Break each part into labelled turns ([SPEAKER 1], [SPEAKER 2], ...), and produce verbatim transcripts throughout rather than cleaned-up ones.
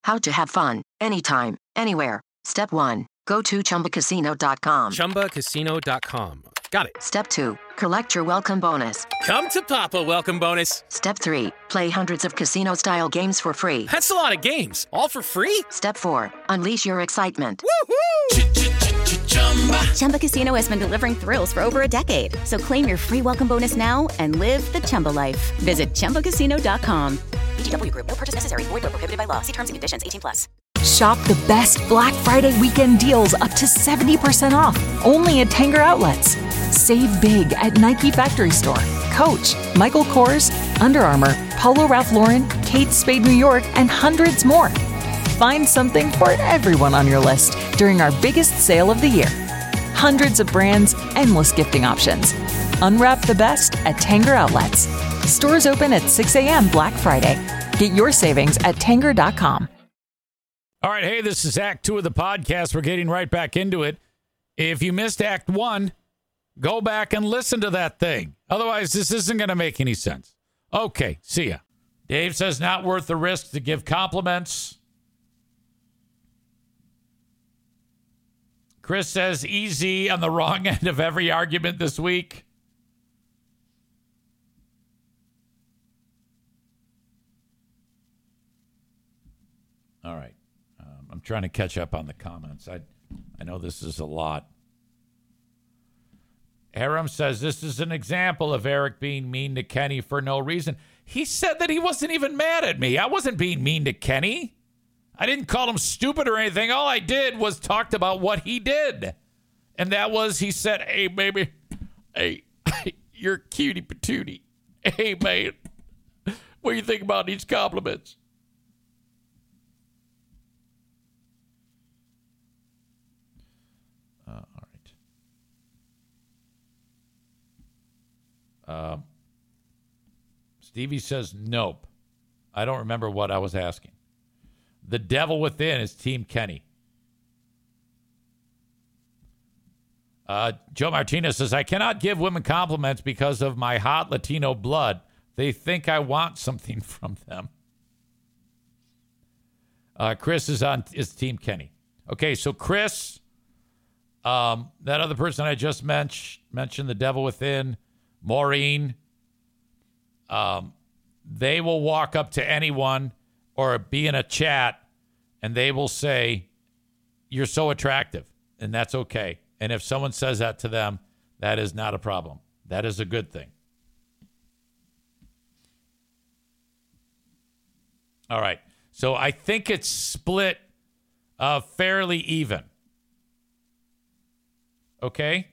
[SPEAKER 1] How to have fun, anytime, anywhere. Step one. Go to chumba casino dot com.
[SPEAKER 2] chumba casino dot com. Got it.
[SPEAKER 1] Step two. Collect your welcome bonus.
[SPEAKER 2] Come to Papa welcome bonus.
[SPEAKER 1] Step three. Play hundreds of casino-style games for free.
[SPEAKER 2] That's a lot of games. All for free?
[SPEAKER 1] Step four. Unleash your excitement.
[SPEAKER 2] Woohoo!
[SPEAKER 3] Chumba Casino has been delivering thrills for over a decade. So claim your free welcome bonus now and live the Chumba life. Visit chumba casino dot com.
[SPEAKER 4] V G W Group. No purchase necessary. Void where prohibited by law. See terms and conditions. eighteen plus.
[SPEAKER 5] Shop the best Black Friday weekend deals up to seventy percent off. Only at Tanger Outlets. Save big at Nike Factory Store, Coach, Michael Kors, Under Armour, Polo Ralph Lauren, Kate Spade New York, and hundreds more. Find something for everyone on your list during our biggest sale of the year. Hundreds of brands, endless gifting options. Unwrap the best at Tanger Outlets. Stores open at six a.m. Black Friday. Get your savings at Tanger dot com.
[SPEAKER 6] All right, hey, this is Act Two of the podcast. We're getting right back into it. If you missed Act One, go back and listen to that thing. Otherwise, this isn't going to make any sense. Okay, see ya. Dave says not worth the risk to give compliments. Chris says easy on the wrong end of every argument this week. All right. Um, I'm trying to catch up on the comments. I I know this is a lot. Aram says this is an example of Eric being mean to Kenny for no reason. He said that he wasn't even mad at me. I wasn't being mean to Kenny. I didn't call him stupid or anything. All I did was talked about what he did. And that was, he said, hey, baby, hey, you're cutie patootie. Hey, man, what do you think about these compliments? Uh, all right. Um, Stevie says, nope. I don't remember what I was asking. The devil within is Team Kenny. Uh, Joe Martinez says, I cannot give women compliments because of my hot Latino blood. They think I want something from them. Uh, Chris is on is Team Kenny. Okay, so Chris, um, that other person I just mentioned, mentioned the devil within, Maureen, um, they will walk up to anyone or be in a chat, and they will say, you're so attractive, and that's okay. And if someone says that to them, that is not a problem. That is a good thing. All right. So I think it's split uh, fairly even. Okay?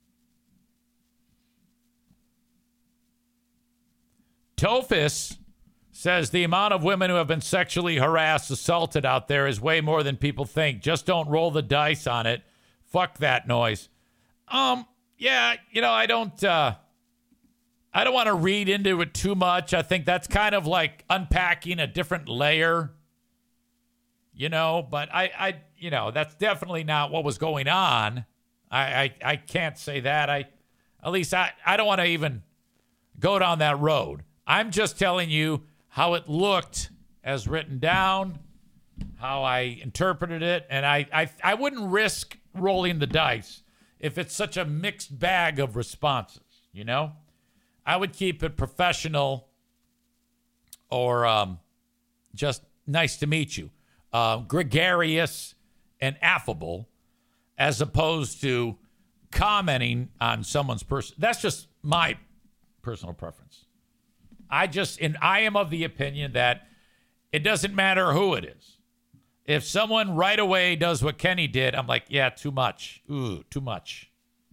[SPEAKER 6] Tophus says the amount of women who have been sexually harassed, assaulted out there is way more than people think. Just don't roll the dice on it. Fuck that noise. Um, yeah, you know, I don't, uh, I don't want to read into it too much. I think that's kind of like unpacking a different layer, you know, but I, I, you know, that's definitely not what was going on. I, I, I can't say that. I, at least I, I don't want to even go down that road. I'm just telling you how it looked as written down, how I interpreted it, and I, I, I wouldn't risk rolling the dice if it's such a mixed bag of responses, you know? I would keep it professional or um, just nice to meet you, uh, gregarious and affable, as opposed to commenting on someone's person. That's just my personal preference. I just, and I am of the opinion that it doesn't matter who it is. If someone right away does what Kenny did, I'm like, yeah, too much. Ooh, too much.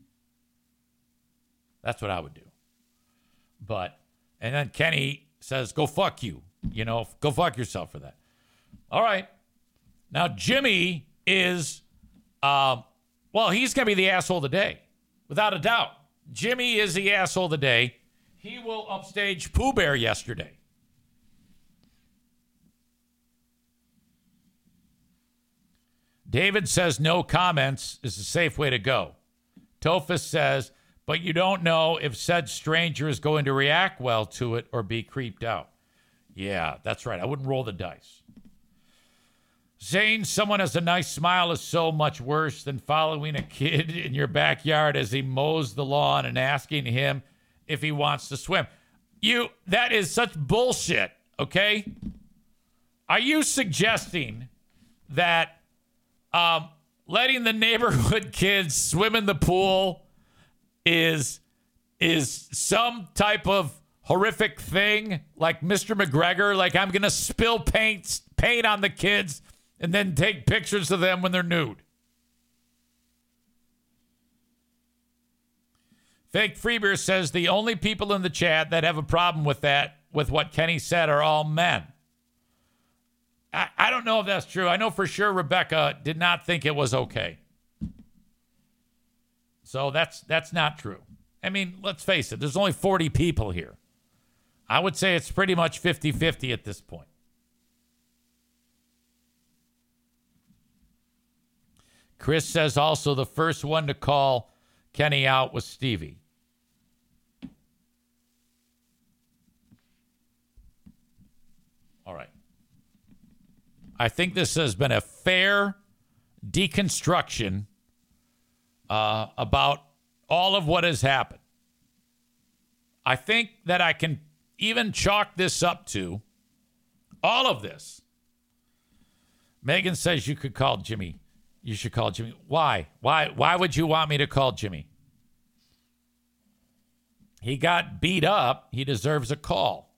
[SPEAKER 6] That's what I would do. But, and then Kenny says, go fuck you. You know, go fuck yourself for that. All right. Now, Jimmy is, um, well, he's going to be the asshole today, without a doubt. Jimmy is the asshole today. He will upstage Pooh Bear yesterday. David says no comments is a safe way to go. Tophus says, but you don't know if said stranger is going to react well to it or be creeped out. Yeah, that's right. I wouldn't roll the dice. Saying someone has a nice smile is so much worse than following a kid in your backyard as he mows the lawn and asking him if he wants to swim. You, that is such bullshit, okay? Are you suggesting that um, letting the neighborhood kids swim in the pool is is some type of horrific thing, like Mister McGregor, like I'm going to spill paint paint on the kids and then take pictures of them when they're nude? Fake Freebeer says the only people in the chat that have a problem with that, with what Kenny said, are all men. I, I don't know if that's true. I know for sure Rebecca did not think it was okay. So that's that's not true. I mean, let's face it. There's only forty people here. I would say it's pretty much fifty-fifty at this point. Chris says also the first one to call Kenny out was Stevie. All right. I think this has been a fair deconstruction uh, about all of what has happened. I think that I can even chalk this up to all of this. Megan says you could call Jimmy. You should call Jimmy. Why? Why? Why would you want me to call Jimmy? He got beat up. He deserves a call.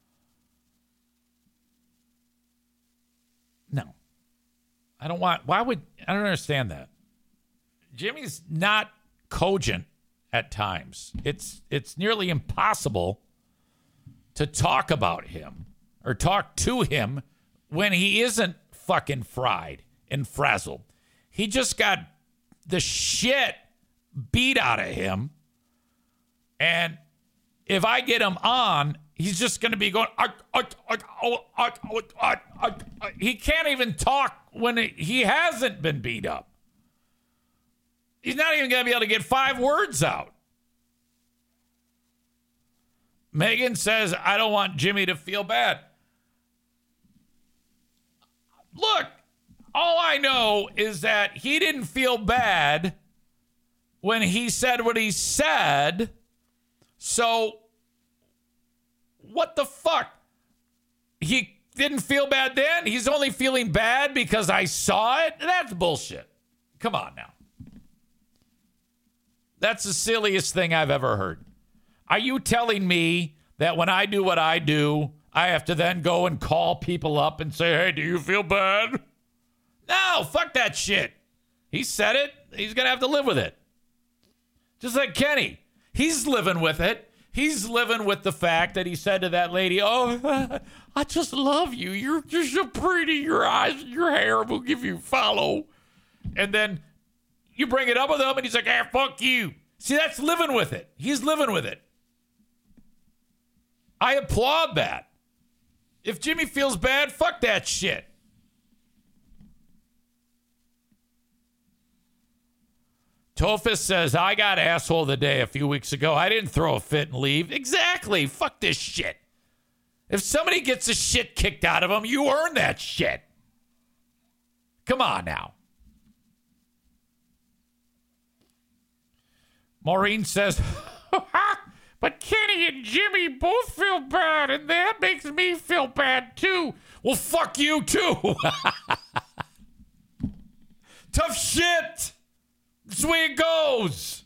[SPEAKER 6] No. I don't want, why would, I don't understand that. Jimmy's not cogent at times. It's it's nearly impossible to talk about him or talk to him when he isn't fucking fried and frazzled. He just got the shit beat out of him. And if I get him on, he's just going to be going, ah, ah, ah, ah, ah, ah, ah, ah. He can't even talk when it, he hasn't been beat up. He's not even going to be able to get five words out. Megan says, I don't want Jimmy to feel bad. Look, all I know is that he didn't feel bad when he said what he said. So, what the fuck? He didn't feel bad then? He's only feeling bad because I saw it? That's bullshit. Come on now. That's the silliest thing I've ever heard. Are you telling me that when I do what I do, I have to then go and call people up and say, hey, do you feel bad? No, fuck that shit. He said it. He's going to have to live with it. Just like Kenny. He's living with it. He's living with the fact that he said to that lady, oh, I just love you. You're just so pretty. Your eyes and your hair will give you follow. And then you bring it up with him and he's like, ah, fuck you. See, that's living with it. He's living with it. I applaud that. If Jimmy feels bad, fuck that shit. Tofus says, I got asshole of the day a few weeks ago. I didn't throw a fit and leave. Exactly. Fuck this shit. If somebody gets the shit kicked out of them, you earn that shit. Come on now. Maureen says, but Kenny and Jimmy both feel bad, and that makes me feel bad too. Well, fuck you too. Tough shit. That's the way it goes.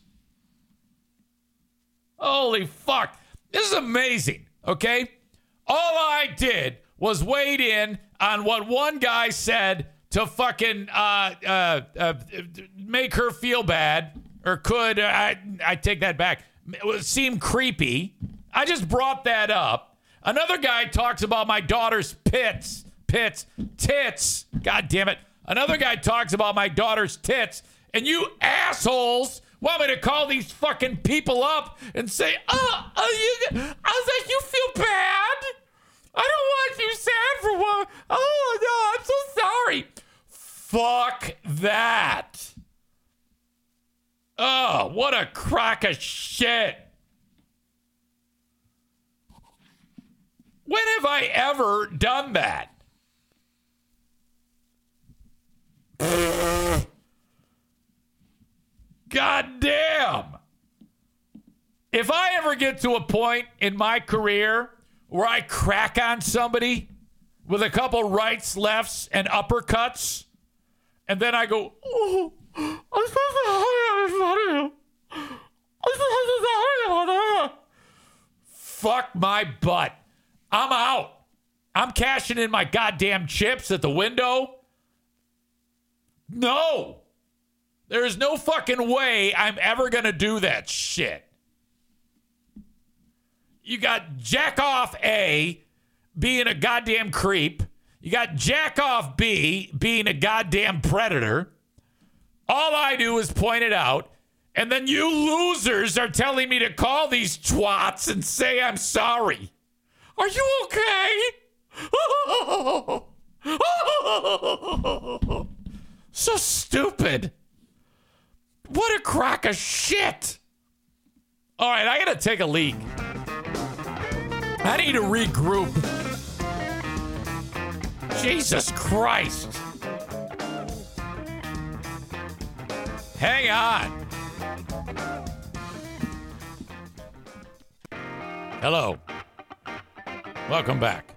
[SPEAKER 6] Holy fuck. This is amazing, okay? All I did was wade in on what one guy said to fucking uh, uh, uh, make her feel bad, or could, uh, I, I take that back, it seemed creepy. I just brought that up. Another guy talks about my daughter's pits, pits, tits. God damn it. Another guy talks about my daughter's tits. And you assholes want me to call these fucking people up and say, oh, oh you, I was like, you feel bad? I don't want you sad for one. Oh, no, I'm so sorry. Fuck that. Oh, what a crock of shit. When have I ever done that? if I ever get to a point in my career where I crack on somebody with a couple rights, lefts, and uppercuts, and then I go, oh, I'm supposed to hurry on I'm supposed to hurry Fuck my butt. I'm out. I'm cashing in my goddamn chips at the window. No. There is no fucking way I'm ever going to do that shit. You got Jack Off A being a goddamn creep. You got Jack Off B being a goddamn predator. All I do is point it out. And then you losers are telling me to call these twats and say I'm sorry. Are you okay? So stupid. What a crock of shit. All right, I gotta take a leak. I need to regroup. Jesus Christ. Hang on. Hello. Welcome back.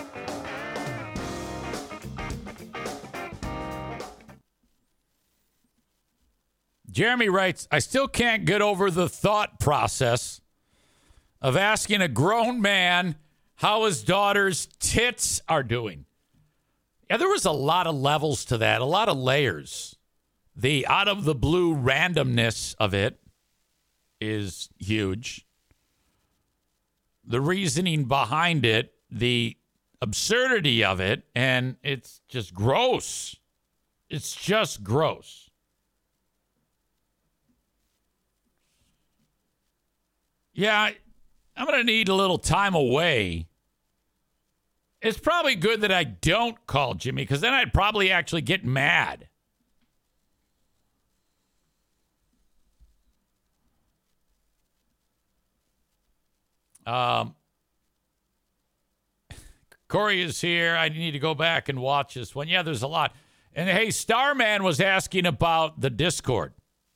[SPEAKER 6] Jeremy writes, I still can't get over the thought process of asking a grown man how his daughter's tits are doing. Yeah, there was a lot of levels to that, a lot of layers. The out of the blue randomness of it is huge. The reasoning behind it, the absurdity of it, and it's just gross. It's just gross. Yeah, I'm going to need a little time away. It's probably good that I don't call Jimmy, because then I'd probably actually get mad. Um, Corey is here. I need to go back and watch this one. Yeah, there's a lot. And hey, Starman was asking about the Discord.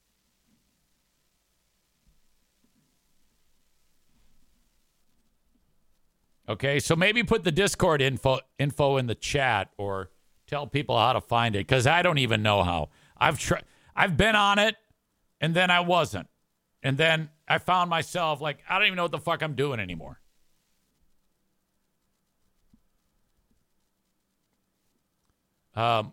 [SPEAKER 6] Okay, so maybe put the Discord info info in the chat or tell people how to find it, because I don't even know how. I've tried. I've been on it, and then I wasn't. And then I found myself like, I don't even know what the fuck I'm doing anymore. Um.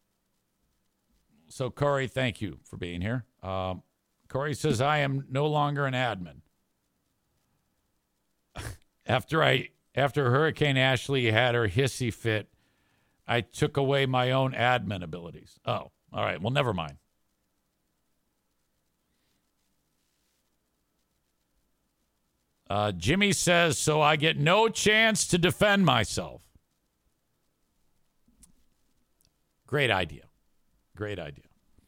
[SPEAKER 6] So, Corey, thank you for being here. Um, Corey says, I am no longer an admin. After I, after Hurricane Ashley had her hissy fit, I took away my own admin abilities. Oh, all right. Well, never mind. Uh, Jimmy says, so I get no chance to defend myself. Great idea. Great idea.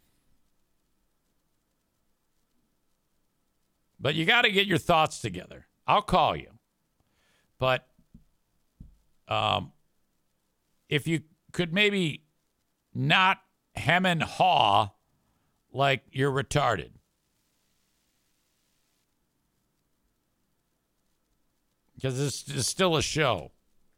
[SPEAKER 6] But you got to get your thoughts together. I'll call you. But um, if you could maybe not hem and haw like you're retarded. Because this is still a show.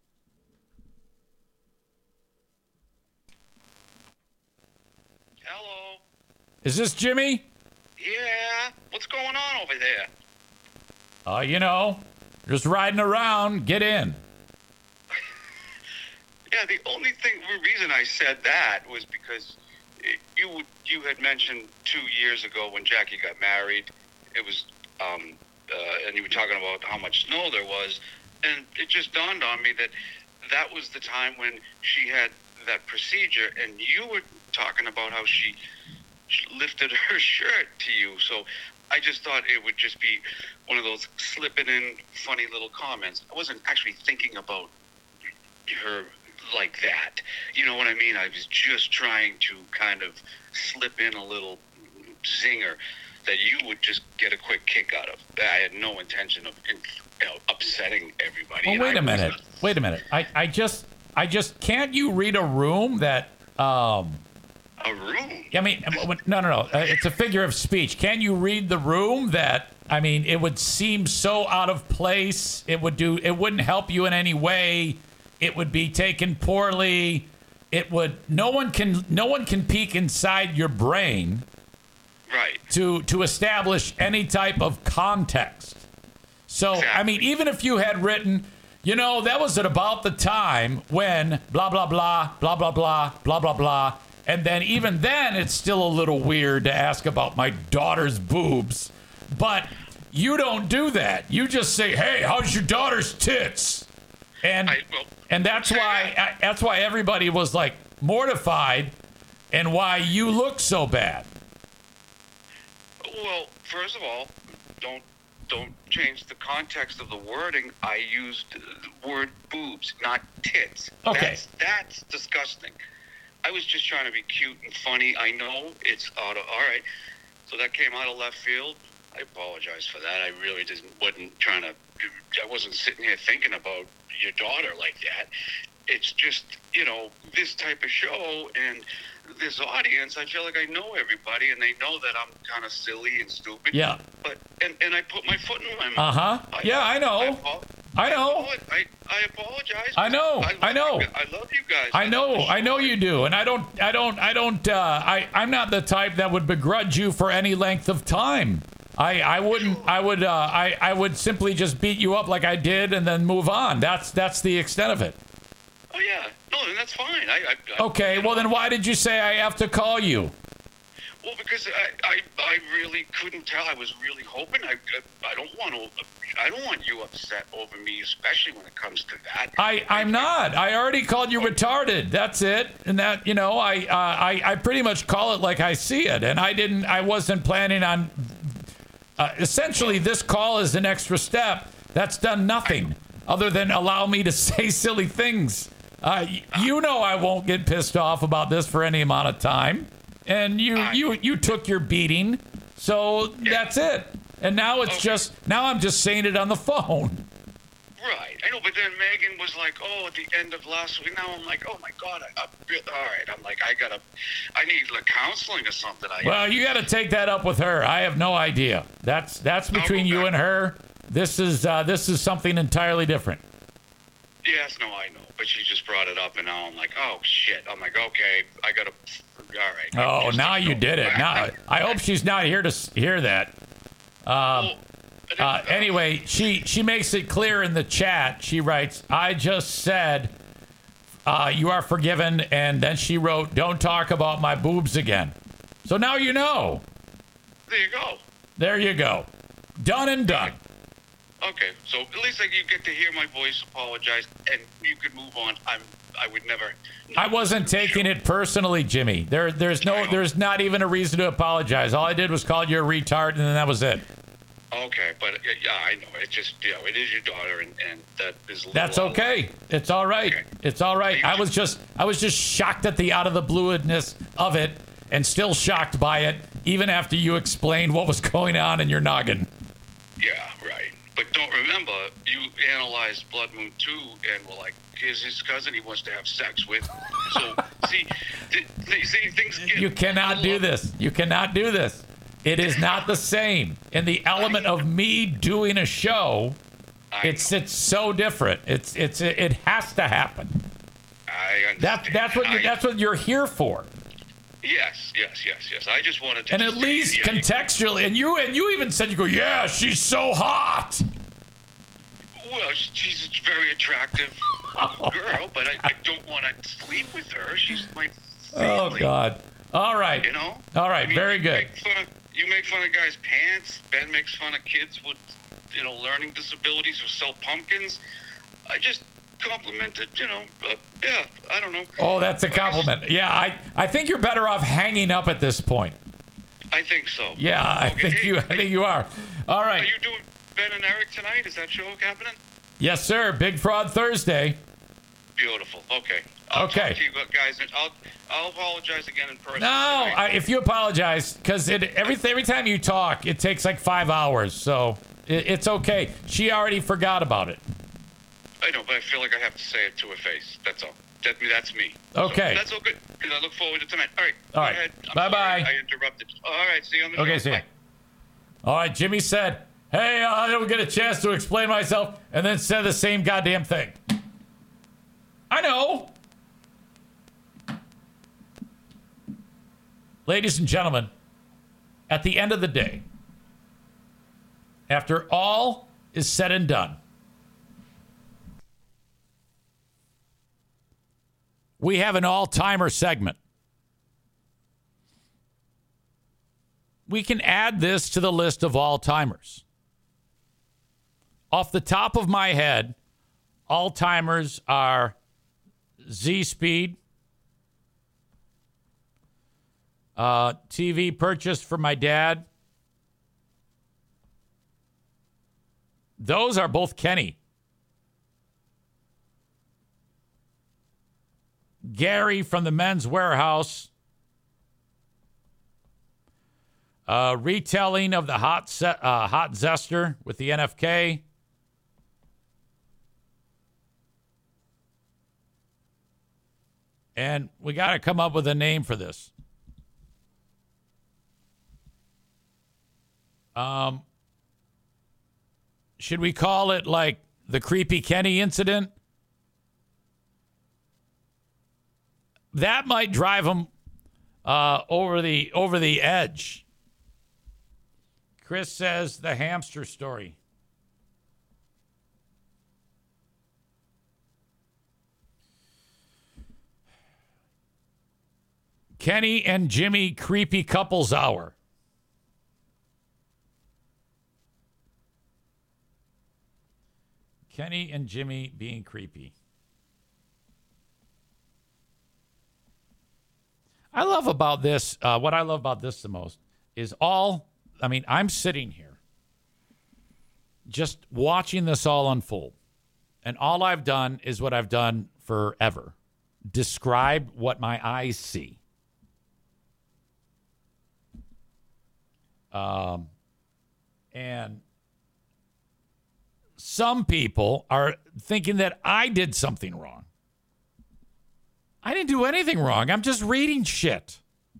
[SPEAKER 7] Hello.
[SPEAKER 6] Is this Jimmy?
[SPEAKER 7] Yeah. What's going on over there?
[SPEAKER 6] Uh, you know, just riding around. Get in.
[SPEAKER 7] Yeah, the only thing, the reason I said that was because it, you you had mentioned two years ago when Jackie got married, it was, um, uh, and you were talking about how much snow there was, and it just dawned on me that that was the time when she had that procedure, and you were talking about how she, she lifted her shirt to you, so I just thought it would just be one of those slipping in funny little comments. I wasn't actually thinking about her like that. You know what I mean? I was just trying to kind of slip in a little zinger that you would just get a quick kick out of. I had no intention of, you know, upsetting everybody.
[SPEAKER 6] Well, wait a minute. Wait a minute. I, I just, I just, can't you read a room that, um...
[SPEAKER 7] A room?
[SPEAKER 6] I mean, no, no, no. Uh, it's a figure of speech. Can you read the room that I mean, it would seem so out of place. It would do. It wouldn't help you in any way. It would be taken poorly. It would. No one can. No one can peek inside your brain.
[SPEAKER 7] Right.
[SPEAKER 6] To to establish any type of context. So exactly. I mean, even if you had written, you know, that was at about the time when blah blah blah blah blah blah blah blah blah, and then even then, it's still a little weird to ask about my daughter's boobs. But you don't do that. You just say, "Hey, how's your daughter's tits?" And
[SPEAKER 7] I, well,
[SPEAKER 6] and that's why I, that's why everybody was like mortified, and why you look so bad.
[SPEAKER 7] Well, first of all, don't don't change the context of the wording. I used the word boobs, not tits.
[SPEAKER 6] Okay,
[SPEAKER 7] that's, that's disgusting. I was just trying to be cute and funny. I know it's out of all right. So that came out of left field. I apologize for that. I really didn't wasn't trying to. I wasn't sitting here thinking about your daughter like that. It's just, you know, this type of show and this audience, I feel like I know everybody and they know that I'm kind of silly and stupid.
[SPEAKER 6] Yeah.
[SPEAKER 7] But and, and I put my foot in my mouth.
[SPEAKER 6] Uh-huh. I, yeah, I know. I, I know.
[SPEAKER 7] I, I apologize.
[SPEAKER 6] I know. I,
[SPEAKER 7] I
[SPEAKER 6] know.
[SPEAKER 7] You, I love you guys.
[SPEAKER 6] I know. I know you do. And I don't I don't I don't uh I I'm not the type that would begrudge you for any length of time. I, I wouldn't I would uh I, I would simply just beat you up like I did and then move on. That's that's the extent of it.
[SPEAKER 7] Oh yeah. No, then that's fine. I, I,
[SPEAKER 6] okay, well then why did you say I have to call you?
[SPEAKER 7] Well, because I, I, I really couldn't tell. I was really hoping. I, I don't want to. I don't want you upset over me, especially when it comes to that.
[SPEAKER 6] I, I'm not. I already called you retarded. That's it. And that, you know, I, uh, I, I pretty much call it like I see it. And I didn't. I wasn't planning on. Uh, essentially, this call is an extra step that's done nothing other than allow me to say silly things. Uh, you know, I won't get pissed off about this for any amount of time. And you, you, you took your beating, so that's it. And now it's okay. just now I'm just saying it on the phone.
[SPEAKER 7] Right, I know. But then Megan was like, "Oh, at the end of last week." Now I'm like, "Oh my God!" I, I, all right, I'm like, I gotta, I need like counseling or something. I,
[SPEAKER 6] well, you got to take that up with her. I have no idea. That's that's between you and her. This is uh, this is something entirely different.
[SPEAKER 7] Yes, no, I know. But she just brought it up, and now I'm like, oh shit. I'm like, okay, I gotta. All
[SPEAKER 6] right. Oh, now you did it. Now I hope she's not here to hear that. Um,
[SPEAKER 7] well,
[SPEAKER 6] uh, anyway, she she makes it clear in the chat. She writes, "I just said uh, you are forgiven," and then she wrote, "Don't talk about my boobs again." So now you know.
[SPEAKER 7] There you go.
[SPEAKER 6] There you go. Done and done.
[SPEAKER 7] Okay, so at least like you get to hear my voice, apologize, and you could move on. I'm, I would never.
[SPEAKER 6] I wasn't taking it personally, Jimmy. There, there's no, there's not even a reason to apologize. All I did was call you a retard, and then that was it.
[SPEAKER 7] Okay, but yeah, I know. It's just, you know, it is your daughter, and, and that is. A
[SPEAKER 6] That's okay. It's all right. Okay. It's all right. I was just, I was just shocked at the out of the blueness of it, and still shocked by it, even after you explained what was going on in your noggin.
[SPEAKER 7] Yeah, right. But don't remember, you analyzed Blood Moon two and were like, here's his cousin he wants to have sex with. So, see, th- th- see, things get...
[SPEAKER 6] You cannot do this. You cannot do this. It is not the same. In the element of me doing a show,
[SPEAKER 7] I
[SPEAKER 6] it's
[SPEAKER 7] know.
[SPEAKER 6] it's so different. It's it's it has to happen.
[SPEAKER 7] I understand.
[SPEAKER 6] That's that's what you,
[SPEAKER 7] I,
[SPEAKER 6] that's what you're here for.
[SPEAKER 7] Yes, yes, yes, yes. I just wanted to...
[SPEAKER 6] And at least yeah, contextually, and you and you even said, you go, yeah, she's so hot.
[SPEAKER 7] Well, she's a very attractive girl, but I, I don't want to sleep with her. She's my family.
[SPEAKER 6] Oh, God. All right.
[SPEAKER 7] You know?
[SPEAKER 6] All right,
[SPEAKER 7] I mean,
[SPEAKER 6] very
[SPEAKER 7] you
[SPEAKER 6] good.
[SPEAKER 7] Make fun of, you make fun of guys' pants. Ben makes fun of kids with, you know, learning disabilities who sell pumpkins. I just... complimented, you know, uh, yeah, I don't know.
[SPEAKER 6] Oh, that's a compliment. Yeah, I, I think you're better off hanging up at this point.
[SPEAKER 7] I think so.
[SPEAKER 6] Yeah, I
[SPEAKER 7] okay.
[SPEAKER 6] think
[SPEAKER 7] hey,
[SPEAKER 6] you I think you are. All right.
[SPEAKER 7] Are you doing Ben and Eric tonight? Is that show happening?
[SPEAKER 6] Yes, sir. Big Fraud Thursday.
[SPEAKER 7] Beautiful. Okay. I'll
[SPEAKER 6] okay.
[SPEAKER 7] talk to you guys. And I'll I'll apologize again in person.
[SPEAKER 6] No, I, if you apologize, because it every every time you talk, it takes like five hours, so it, it's okay. She already forgot about it.
[SPEAKER 7] I know, but I feel like I have to say it to her face. That's all. That, that's me.
[SPEAKER 6] Okay.
[SPEAKER 7] So that's all good. Because I look forward to tonight. All right.
[SPEAKER 6] All right. Bye bye.
[SPEAKER 7] I interrupted. All right. See you on the
[SPEAKER 6] Okay,
[SPEAKER 7] show.
[SPEAKER 6] see you. All right. Jimmy said, Hey, uh, I don't get a chance to explain myself, and then say the same goddamn thing. I know. Ladies and gentlemen, at the end of the day, after all is said and done, we have an all-timer segment. We can add this to the list of all-timers. Off the top of my head, all-timers are Z-Speed, uh, T V purchased for my dad. Those are both Kenny. Gary from the Men's Warehouse. Uh, retelling of the hot se- uh, hot zester with the N F K. And we got to come up with a name for this. Um, should we call it like the Creepy Kenny incident? That might drive him uh, over the over the edge. Chris says the hamster story. Kenny and Jimmy Creepy Couples Hour. Kenny and Jimmy being creepy. I love about this, uh, what I love about this the most is all, I mean, I'm sitting here just watching this all unfold. And all I've done is what I've done forever. Describe what my eyes see. Um, and some people are thinking that I did something wrong. I didn't do anything wrong. I'm just reading shit.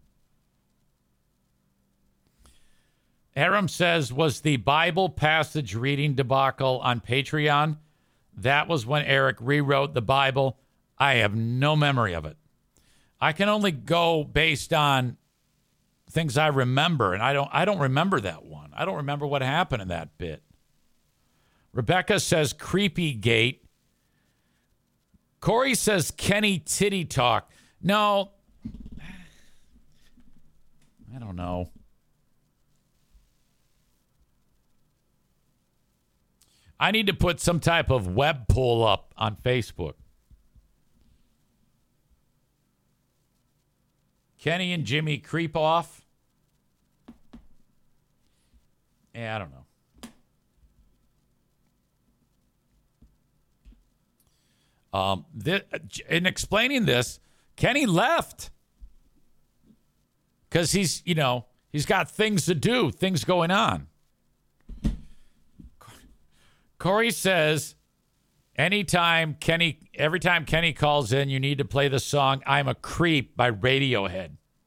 [SPEAKER 6] Aram says, was the Bible passage reading debacle on Patreon? That was when Eric rewrote the Bible. I have no memory of it. I can only go based on things I remember, and I don't I don't remember that one. I don't remember what happened in that bit. Rebecca says Creepy Gate. Corey says Kenny Titty Talk. No. I don't know. I need to put some type of web poll up on Facebook. Kenny and Jimmy creep off. Yeah, I don't know. Um, th- in explaining this, Kenny left because he's, you know, he's got things to do, things going on. Corey says, anytime Kenny, every time Kenny calls in, you need to play the song "I'm a Creep" by Radiohead.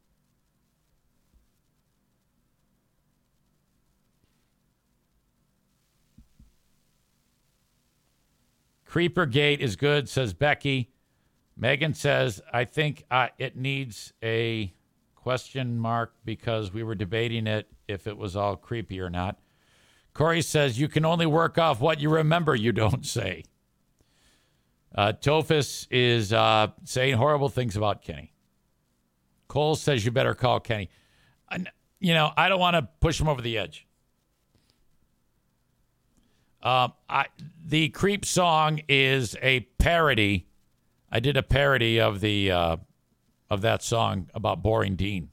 [SPEAKER 6] Creepergate is good, says Becky. Megan says, I think uh, it needs a question mark because we were debating it if it was all creepy or not. Corey says, you can only work off what you remember, you don't say. Uh, Tophus is uh, saying horrible things about Kenny. Cole says you better call Kenny. Uh, you know, I don't want to push him over the edge. Um, I, the Creep song is a parody. I did a parody of the uh, of that song about Boring Dean.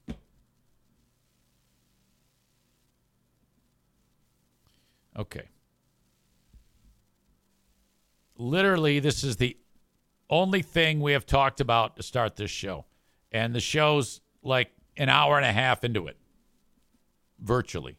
[SPEAKER 6] Okay. Literally, this is the only thing we have talked about to start this show. And the show's like an hour and a half into it. Virtually.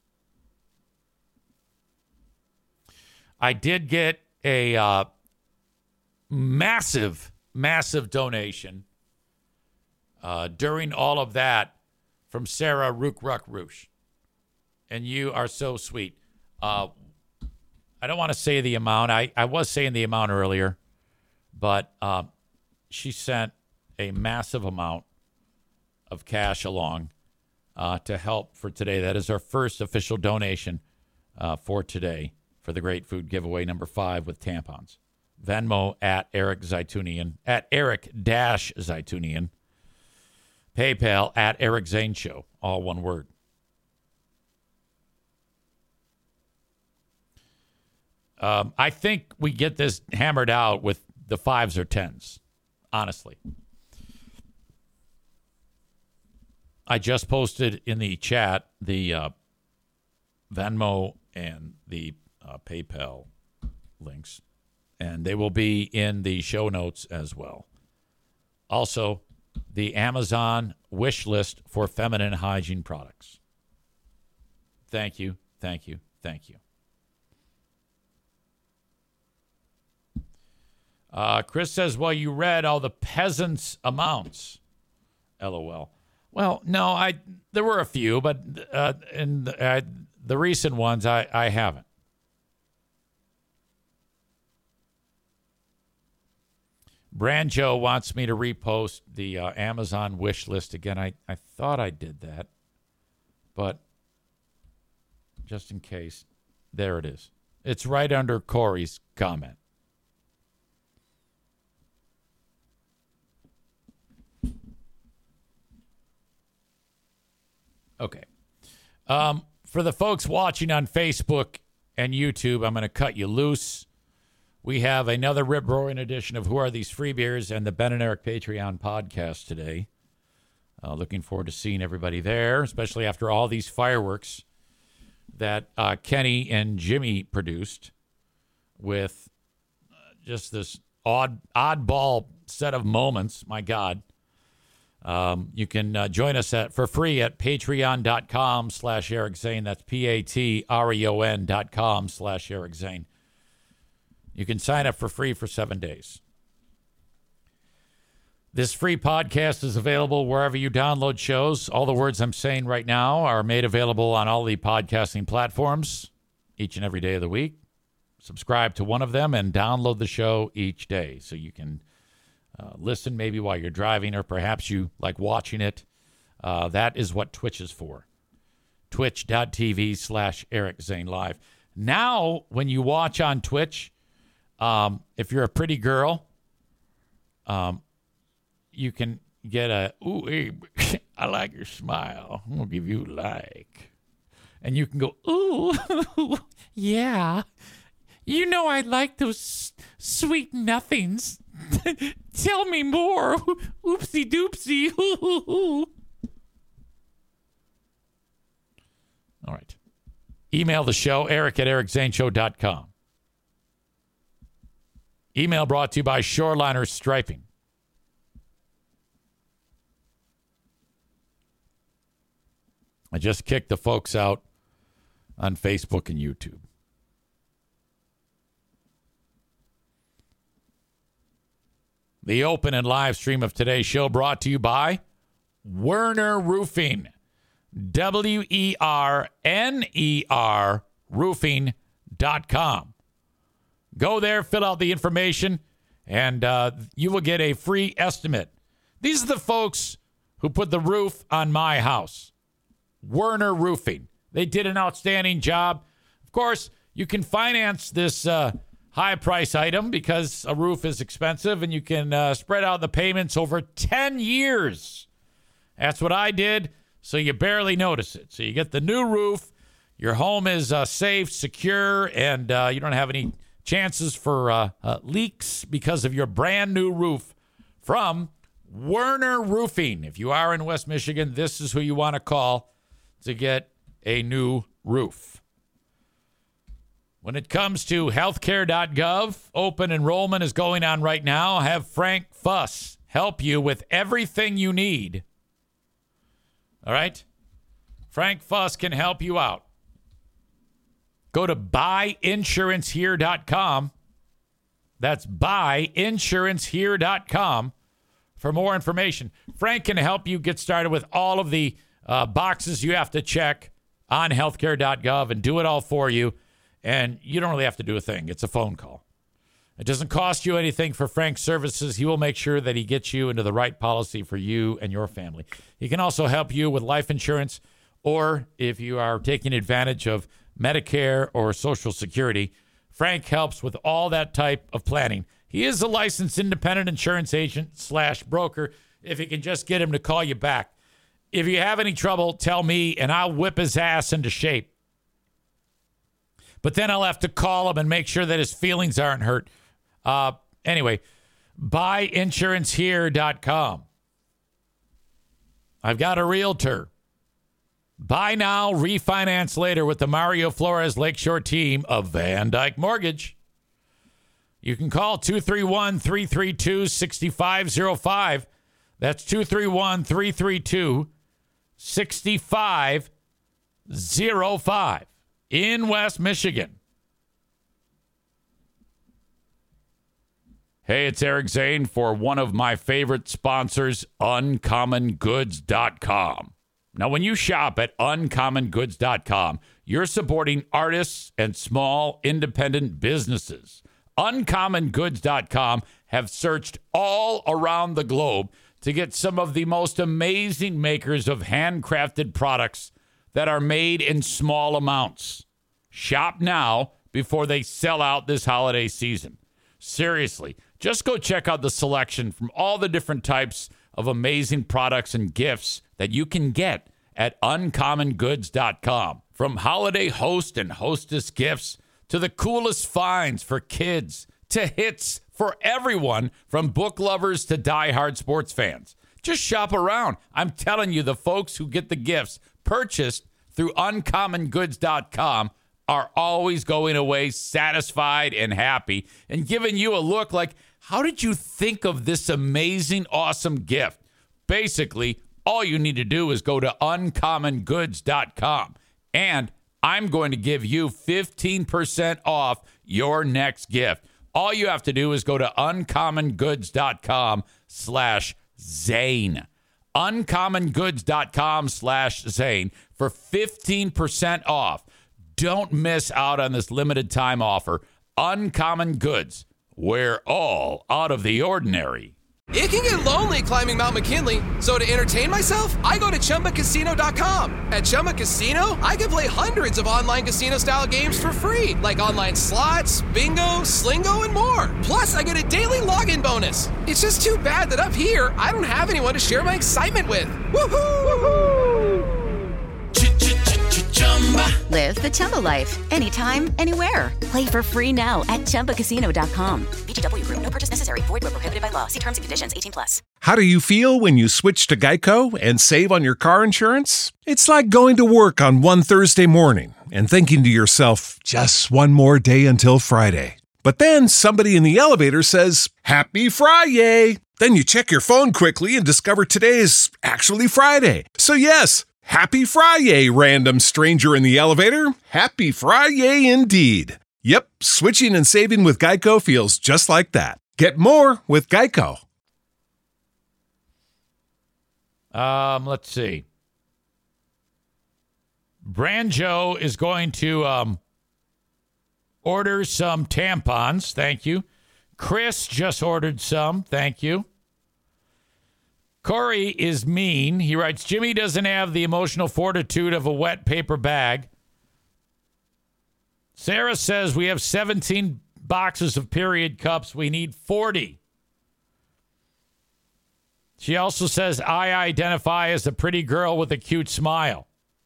[SPEAKER 6] I did get a uh, massive, massive donation uh, during all of that from Sarah Rook Ruck Roosh. And you are so sweet. Uh, I don't want to say the amount. I, I was saying the amount earlier, but uh, she sent a massive amount of cash along uh, to help for today. That is our first official donation uh, for today for the Great Food Giveaway number five with tampons. Venmo at Eric Zaitunian, at Eric dash Zaitunian. PayPal at Eric Zane Show, all one word. Um, I think we get this hammered out with the fives or tens, honestly. I just posted in the chat the uh, Venmo and the uh, PayPal links, and they will be in the show notes as well. Also, the Amazon wish list for feminine hygiene products. Thank you, thank you, thank you. Uh, Chris says, well, you read all the peasants' amounts. LOL. Well, no, I there were a few, but uh, in the, uh, the recent ones, I, I haven't. Branjo wants me to repost the uh, Amazon wish list again. I, I thought I did that, but just in case, there it is. It's right under Corey's comment. Okay. Um, for the folks watching on Facebook and YouTube, I'm going to cut you loose. We have another rip-roaring edition of Who Are These Free Beers and the Ben and Eric Patreon podcast today. Uh, looking forward to seeing everybody there, especially after all these fireworks that uh, Kenny and Jimmy produced with uh, just this odd oddball set of moments. My God. Um, you can uh, join us at for free at patreon.com slash Eric Zane. That's P-A-T-R-E-O-N dot com slash Eric Zane. You can sign up for free for seven days. This free podcast is available wherever you download shows. All the words I'm saying right now are made available on all the podcasting platforms each and every day of the week. Subscribe to one of them and download the show each day so you can Uh, listen maybe while you're driving, or perhaps you like watching it. Uh, that is what Twitch is for. Twitch.tv slash Eric Zane Live. Now, when you watch on Twitch, um, if you're a pretty girl, um, you can get a, ooh, hey, I like your smile. I'm going to give you a like. And you can go, ooh, yeah. You know I like those sweet nothings. Tell me more. Oopsie doopsie. All right. Email the show, Eric at eric zane show dot com. Email brought to you by Shoreliner Striping. I just kicked the folks out on Facebook and YouTube. The open and live stream of today's show brought to you by Werner Roofing. W E R N E R roofing dot com. Go there, fill out the information, and uh, you will get a free estimate. These are the folks who put the roof on my house. Werner Roofing. They did an outstanding job. Of course, you can finance this uh, high-price item because a roof is expensive, and you can uh, spread out the payments over ten years. That's what I did, so you barely notice it. So you get the new roof, your home is uh, safe, secure, and uh, you don't have any chances for uh, uh, leaks because of your brand-new roof from Werner Roofing. If you are in West Michigan, this is who you want to call to get a new roof. When it comes to healthcare dot gov, open enrollment is going on right now. Have Frank Fuss help you with everything you need. All right? Frank Fuss can help you out. Go to buy insurance here dot com. That's buy insurance here dot com for more information. Frank can help you get started with all of the uh, boxes you have to check on healthcare dot gov and do it all for you. And you don't really have to do a thing. It's a phone call. It doesn't cost you anything for Frank's services. He will make sure that he gets you into the right policy for you and your family. He can also help you with life insurance, or if you are taking advantage of Medicare or Social Security, Frank helps with all that type of planning. He is a licensed independent insurance agent slash broker. If you can just get him to call you back. If you have any trouble, tell me, and I'll whip his ass into shape. But then I'll have to call him and make sure that his feelings aren't hurt. Uh, anyway, buy insurance here dot com. I've got a realtor. Buy now, refinance later with the Mario Flores Lakeshore team of Van Dyke Mortgage. You can call two three one, three three two, six five zero five. That's two three one, three three two, six five zero five in West Michigan. Hey, it's Eric Zane for one of my favorite sponsors, uncommon goods dot com. Now, when you shop at uncommon goods dot com, you're supporting artists and small independent businesses. uncommon goods dot com have searched all around the globe to get some of the most amazing makers of handcrafted products that are made in small amounts. Shop now before they sell out this holiday season. Seriously, just go check out the selection from all the different types of amazing products and gifts that you can get at uncommon goods dot com. From holiday host and hostess gifts to the coolest finds for kids to hits for everyone from book lovers to diehard sports fans. Just shop around. I'm telling you, the folks who get the gifts purchased through uncommon goods dot com are always going away satisfied and happy and giving you a look like, how did you think of this amazing, awesome gift? Basically, all you need to do is go to uncommon goods dot com, and I'm going to give you fifteen percent off your next gift. All you have to do is go to uncommon goods dot com slash Zane. uncommon goods dot com slash Zane for fifteen percent off. Don't miss out on this limited time offer. Uncommon Goods, where all out of the ordinary.
[SPEAKER 8] It can get lonely climbing Mount McKinley, so to entertain myself, I go to Chumba Casino dot com. At Chumba Casino, I can play hundreds of online casino-style games for free, like online slots, bingo, Slingo, and more. Plus, I get a daily login bonus. It's just too bad that up here, I don't have anyone to share my excitement with. Woohoo! Woohoo!
[SPEAKER 3] Live the Chumba life. Anytime, anywhere. Play for free now at Chumba Casino dot com.
[SPEAKER 4] V G W Group. No purchase necessary. Void where prohibited by law. See terms and conditions. eighteen plus.
[SPEAKER 9] How do you feel when you switch to Geico and save on your car insurance? It's like going to work on one Thursday morning and thinking to yourself, just one more day until Friday. But then somebody in the elevator says, Happy Friday! Then you check your phone quickly and discover today is actually Friday. So yes, Happy Friday, random stranger in the elevator. Happy Friday indeed. Yep, switching and saving with Geico feels just like that. Get more with Geico.
[SPEAKER 6] Um, let's see. Branjo is going to um, order some tampons. Thank you. Chris just ordered some. Thank you. Corey is mean. He writes, Jimmy doesn't have the emotional fortitude of a wet paper bag. Sarah says we have seventeen boxes of period cups. We need forty. She also says, I identify as a pretty girl with a cute smile.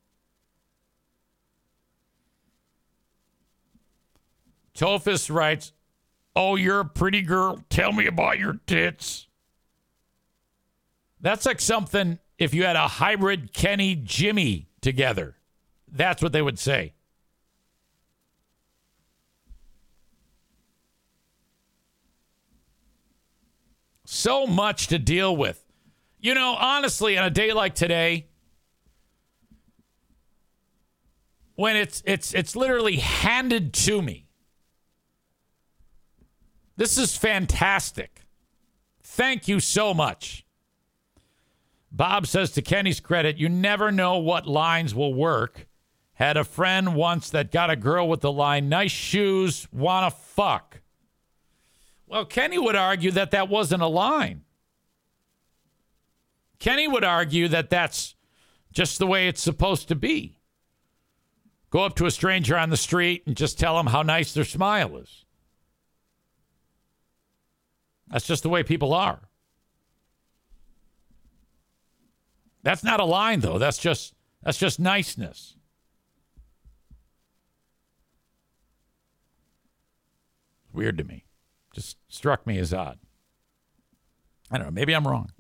[SPEAKER 6] Tophus writes, oh, you're a pretty girl. Tell me about your tits. That's like something if you had a hybrid Kenny Jimmy together. That's what they would say. So much to deal with. You know, honestly, on a day like today, when it's it's it's literally handed to me. This is fantastic. Thank you so much. Bob says, to Kenny's credit, you never know what lines will work. Had a friend once that got a girl with the line, nice shoes, wanna fuck. Well, Kenny would argue that that wasn't a line. Kenny would argue that that's just the way it's supposed to be. Go up to a stranger on the street and just tell them how nice their smile is. That's just the way people are. That's not a line, though. That's just that's just niceness. Weird to me. Just struck me as odd. I don't know. Maybe I'm wrong.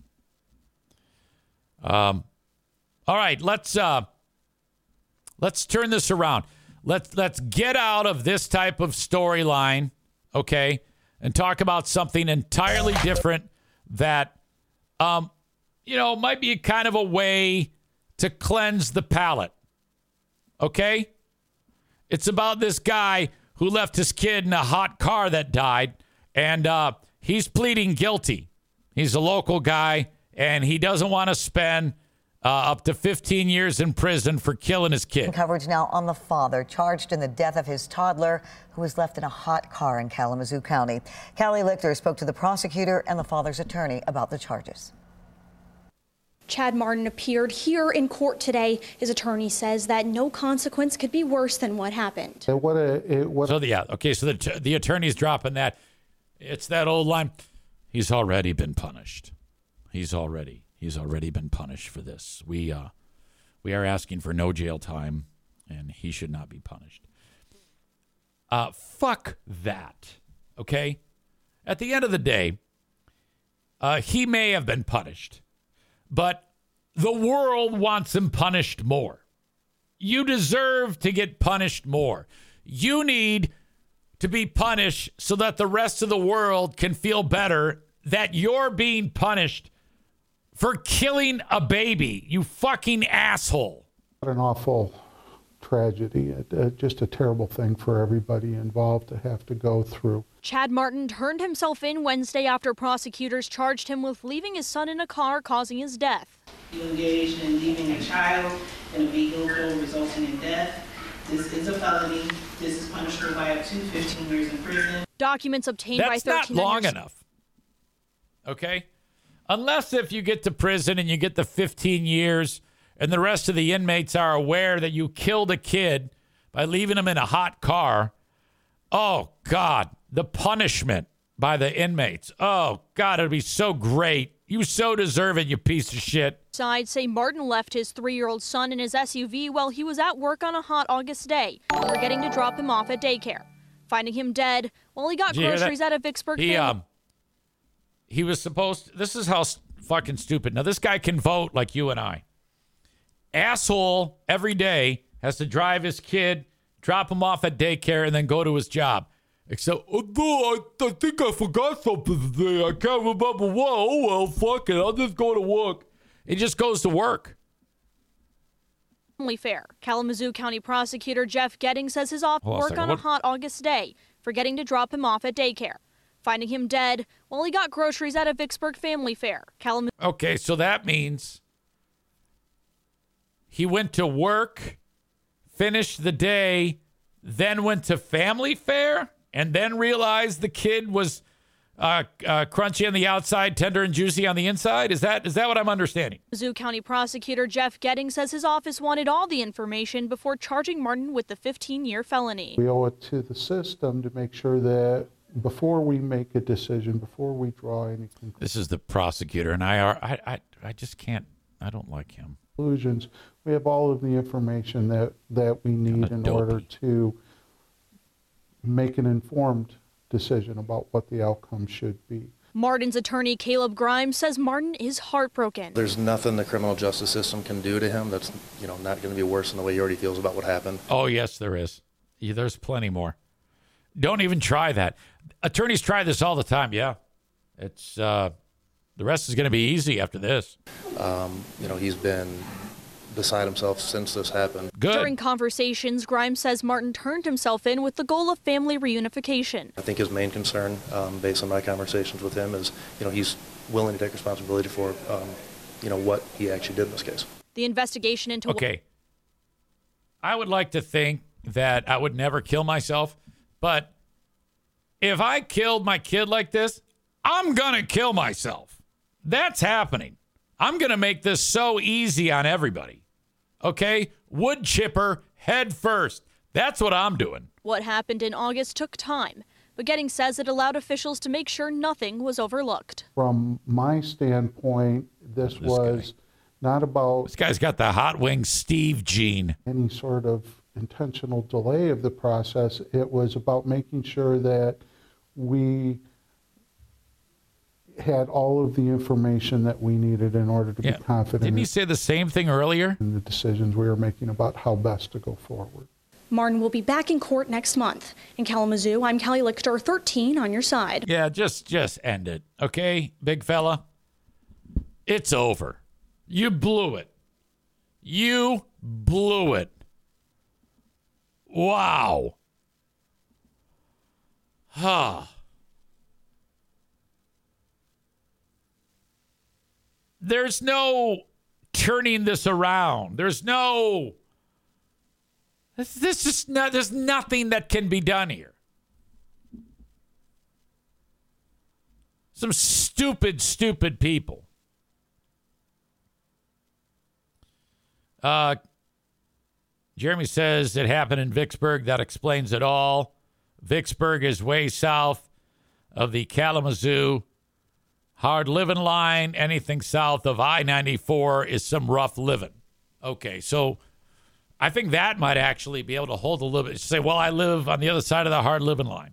[SPEAKER 6] Um. All right, let's uh, let's turn this around. Let's let's get out of this type of storyline, okay, and talk about something entirely different that, um, you know, might be kind of a way to cleanse the palate. Okay, it's about this guy who left his kid in a hot car that died, and uh, he's pleading guilty. He's a local guy, and he doesn't want to spend uh, up to fifteen years in prison for killing his kid.
[SPEAKER 10] Coverage now on the father charged in the death of his toddler who was left in a hot car in Kalamazoo County. Callie Lichter spoke to the prosecutor and the father's attorney about the charges.
[SPEAKER 11] Chad Martin appeared here in court today. His attorney says that no consequence could be worse than what happened.
[SPEAKER 12] It what a, it what
[SPEAKER 6] so the, yeah, okay, so the the attorney's dropping that. It's that old line. He's already been punished. He's already he's already been punished for this. We uh we are asking for no jail time, and he should not be punished. Uh, fuck that. Okay, at the end of the day, uh, he may have been punished. But the world wants him punished more. You deserve to get punished more. You need to be punished so that the rest of the world can feel better that you're being punished for killing a baby, you fucking asshole.
[SPEAKER 12] What an awful tragedy. Uh, just a terrible thing for everybody involved to have to go through.
[SPEAKER 11] Chad Martin turned himself in Wednesday after prosecutors charged him with leaving his son in a car, causing his death.
[SPEAKER 13] You engaged in leaving a child in a vehicle resulting in death. This is a felony. This is punishable by up to fifteen years in prison.
[SPEAKER 11] Documents obtained
[SPEAKER 6] That's
[SPEAKER 11] by thirteen
[SPEAKER 6] not long enough. Okay? Unless if you get to prison and you get the fifteen years and the rest of the inmates are aware that you killed a kid by leaving him in a hot car. Oh, God. The punishment by the inmates. Oh, God, it'd be so great. You so deserve it, you piece of shit.
[SPEAKER 11] Sides say Martin left his three-year-old son in his S U V while he was at work on a hot August day, forgetting to drop him off at daycare, finding him dead while he got
[SPEAKER 6] Did you hear
[SPEAKER 11] groceries
[SPEAKER 6] that?
[SPEAKER 11] at a Vicksburg
[SPEAKER 6] He,
[SPEAKER 11] family.
[SPEAKER 6] um, he was supposed to, this is how s- fucking stupid. Now, this guy can vote like you and I. Asshole every day has to drive his kid, drop him off at daycare, and then go to his job. Except, oh, no, I, I think I forgot something today. I can't remember what. Oh, well, fuck it. I'll just go to work. He just goes to work.
[SPEAKER 11] Family Fair. Kalamazoo County Prosecutor Jeff Getting says his office
[SPEAKER 6] Hold on a
[SPEAKER 11] work
[SPEAKER 6] second.
[SPEAKER 11] on a
[SPEAKER 6] What-
[SPEAKER 11] hot August day, forgetting to drop him off at daycare, finding him dead while he got groceries at a Vicksburg family fair. Kalamazoo.
[SPEAKER 6] Okay, so that means he went to work, finished the day, then went to family fair, and then realized the kid was uh, uh, crunchy on the outside, tender and juicy on the inside? Is that is that what I'm understanding?
[SPEAKER 11] Kalamazoo County Prosecutor Jeff Getting says his office wanted all the information before charging Martin with the fifteen-year felony.
[SPEAKER 12] We owe it to the system to make sure that before we make a decision, before we draw any conclusions,
[SPEAKER 6] This is the prosecutor, and I are I I, I just can't. I don't like him.
[SPEAKER 12] we have all of the information that, that we need in order to make an informed decision about what the outcome should be.
[SPEAKER 11] Martin's attorney, Caleb Grimes, says Martin is heartbroken.
[SPEAKER 14] There's nothing the criminal justice system can do to him that's, you know, not going to be worse than the way he already feels about what happened.
[SPEAKER 6] Oh, yes, there is. Yeah, there's plenty more. Don't even try that. Attorneys try this all the time. Yeah. It's uh, the rest is going to be easy after this.
[SPEAKER 14] Um, you know, he's been beside himself since this happened.
[SPEAKER 6] Good.
[SPEAKER 11] During conversations, Grimes says Martin turned himself in with the goal of family reunification.
[SPEAKER 14] I think his main concern, um, based on my conversations with him, is, you know, he's willing to take responsibility for, um, you know, what he actually did in this case.
[SPEAKER 11] The investigation into
[SPEAKER 6] Okay. I would like to think that I would never kill myself, but if I killed my kid like this, I'm going to kill myself. That's happening. I'm going to make this so easy on everybody. Okay? Wood chipper head first. That's what I'm doing.
[SPEAKER 11] What happened in August took time, but Gettings says it allowed officials to make sure nothing was overlooked.
[SPEAKER 12] From my standpoint, this,
[SPEAKER 6] this
[SPEAKER 12] was
[SPEAKER 6] guy.
[SPEAKER 12] not about...
[SPEAKER 6] This guy's got the hot wing Steve gene.
[SPEAKER 12] ...any sort of intentional delay of the process. It was about making sure that we had all of the information that we needed in order to
[SPEAKER 6] yeah.
[SPEAKER 12] be confident.
[SPEAKER 6] Didn't you say the same thing earlier?
[SPEAKER 12] In the decisions we were making about how best to go forward.
[SPEAKER 11] Martin will be back in court next month. In Kalamazoo, I'm Callie Lichter, thirteen on your side.
[SPEAKER 6] Yeah, just just end it, okay, big fella? It's over. You blew it. You blew it. Wow. Huh. There's no turning this around. There's no... This, this is not, there's nothing that can be done here. Some stupid, stupid people. Uh, Jeremy says it happened in Vicksburg. That explains it all. Vicksburg is way south of the Kalamazoo hard living line. Anything south of I ninety-four is some rough living. Okay, so I think that might actually be able to hold a little bit. Say, well, I live on the other side of the hard living line.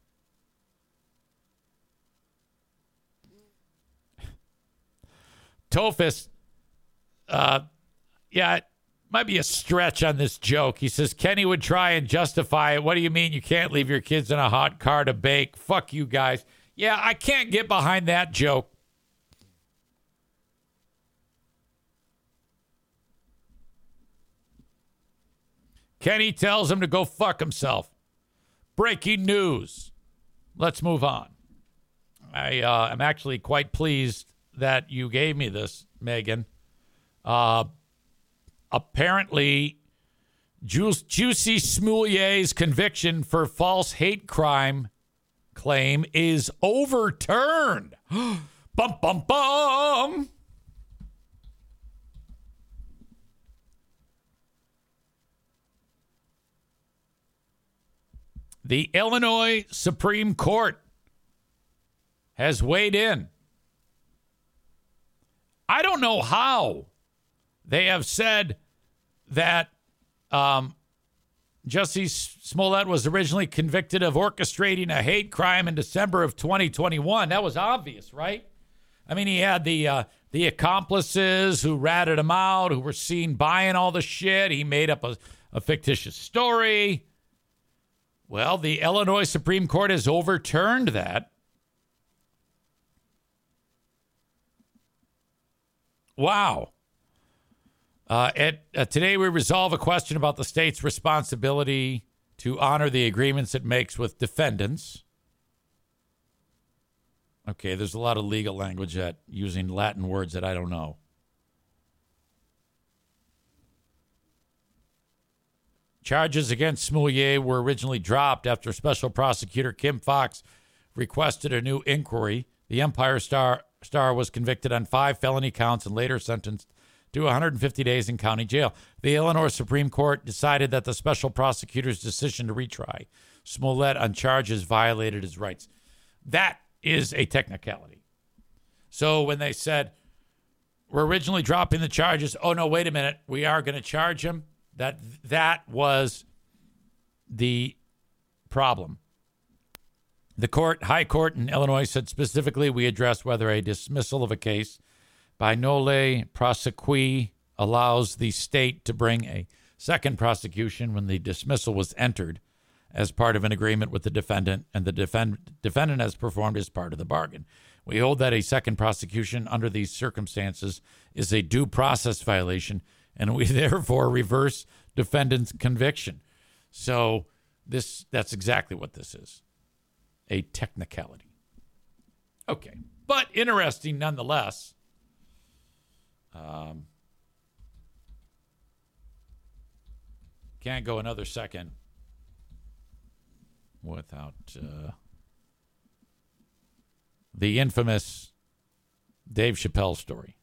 [SPEAKER 6] Tophus, uh, yeah, it might be a stretch on this joke. He says, Kenny would try and justify it. What do you mean you can't leave your kids in a hot car to bake? Fuck you guys. Yeah, I can't get behind that joke. Kenny tells him to go fuck himself. Breaking news. Let's move on. I uh, am actually quite pleased that you gave me this, Megan. Uh, apparently, Ju- Jussie Smollett's conviction for false hate crime claim is overturned. Bum, bum, bum. The Illinois Supreme Court has weighed in. I don't know how they have said that um, Jussie Smollett was originally convicted of orchestrating a hate crime in December of twenty twenty-one. That was obvious, right? I mean, he had the uh, the accomplices who ratted him out, who were seen buying all the shit. He made up a, a fictitious story. Well, the Illinois Supreme Court has overturned that. Wow. Uh, at, uh, today, we resolve a question about the state's responsibility to honor the agreements it makes with defendants. Okay, there's a lot of legal language that using Latin words that I don't know. Charges against Smollett were originally dropped after Special Prosecutor Kim Foxx requested a new inquiry. The Empire Star star was convicted on five felony counts and later sentenced to one hundred fifty days in county jail. The Illinois Supreme Court decided that the special prosecutor's decision to retry Smollett on charges violated his rights. That is a technicality. So when they said, we're originally dropping the charges, oh, no, wait a minute, we are going to charge him, that that was the problem. The court, High Court in Illinois said specifically, we addressed whether a dismissal of a case by nolle prosequi allows the state to bring a second prosecution when the dismissal was entered as part of an agreement with the defendant and the defend, defendant has performed as part of the bargain. We hold that a second prosecution under these circumstances is a due process violation, and we therefore reverse defendant's conviction. So this that's exactly what this is. A technicality. Okay. But interesting nonetheless. Um, can't go another second without uh, the infamous Dave Chappelle story.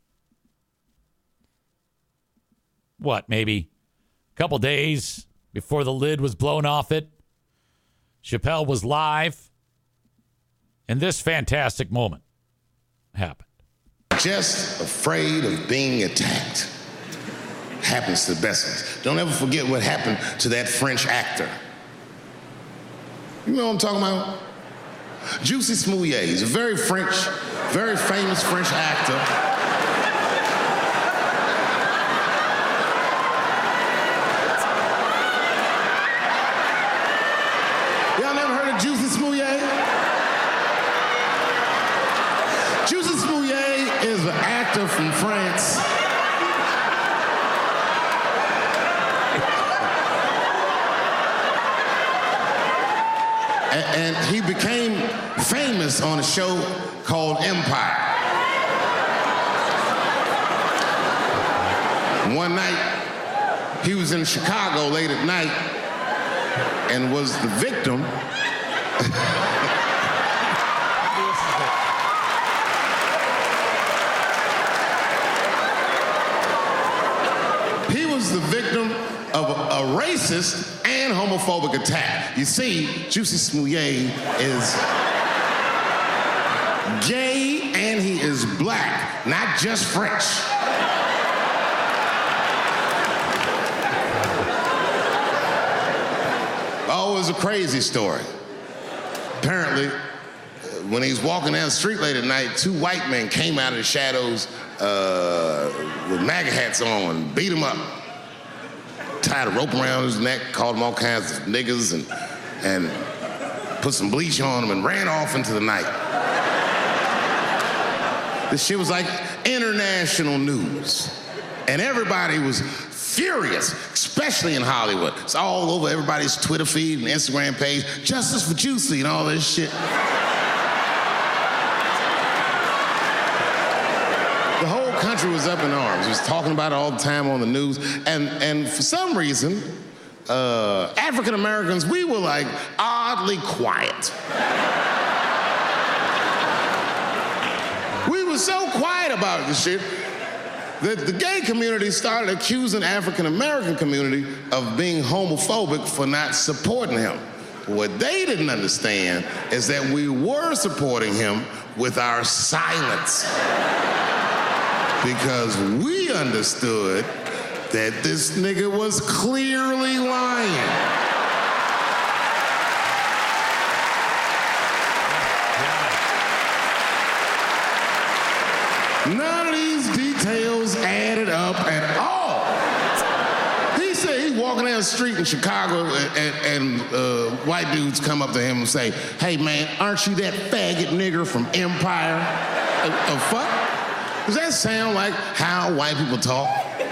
[SPEAKER 6] What, maybe a couple days before the lid was blown off it, Chappelle was live, and this fantastic moment happened.
[SPEAKER 15] Just afraid of being attacked. Happens to the best of us. Don't ever forget what happened to that French actor. You know what I'm talking about? Juicy Smouye. He's a very French, very famous French actor. Y'all never heard of Juicy Smouye? Juicy Smouye is an actor from France. And he became famous on a show called Empire. One night, he was in Chicago late at night and was the victim he was the victim of a, a racist and homophobic attack. You see, Juicy Smouye is gay and he is black, not just French. Oh, it was a crazy story. Apparently, when he was walking down the street late at night, two white men came out of the shadows uh, with MAGA hats on and beat him up. Tied a rope around his neck, called him all kinds of niggas, and, and put some bleach on him and ran off into the night. This shit was like international news. And everybody was furious, especially in Hollywood. It's all over everybody's Twitter feed and Instagram page. Justice for Juicy and all this shit. The whole country was up in arms. He was talking about it all the time on the news. And, and for some reason, uh, African Americans, we were like oddly quiet. We were so quiet about this shit that the gay community started accusing African American community of being homophobic for not supporting him. What they didn't understand is that we were supporting him with our silence. Because we understood that this nigga was clearly lying. None of these details added up at all. He said he's walking down the street in Chicago and, and, and uh, white dudes come up to him and say, "Hey man, aren't you that faggot nigger from Empire?" A, a fuck? Does that sound like how white people talk?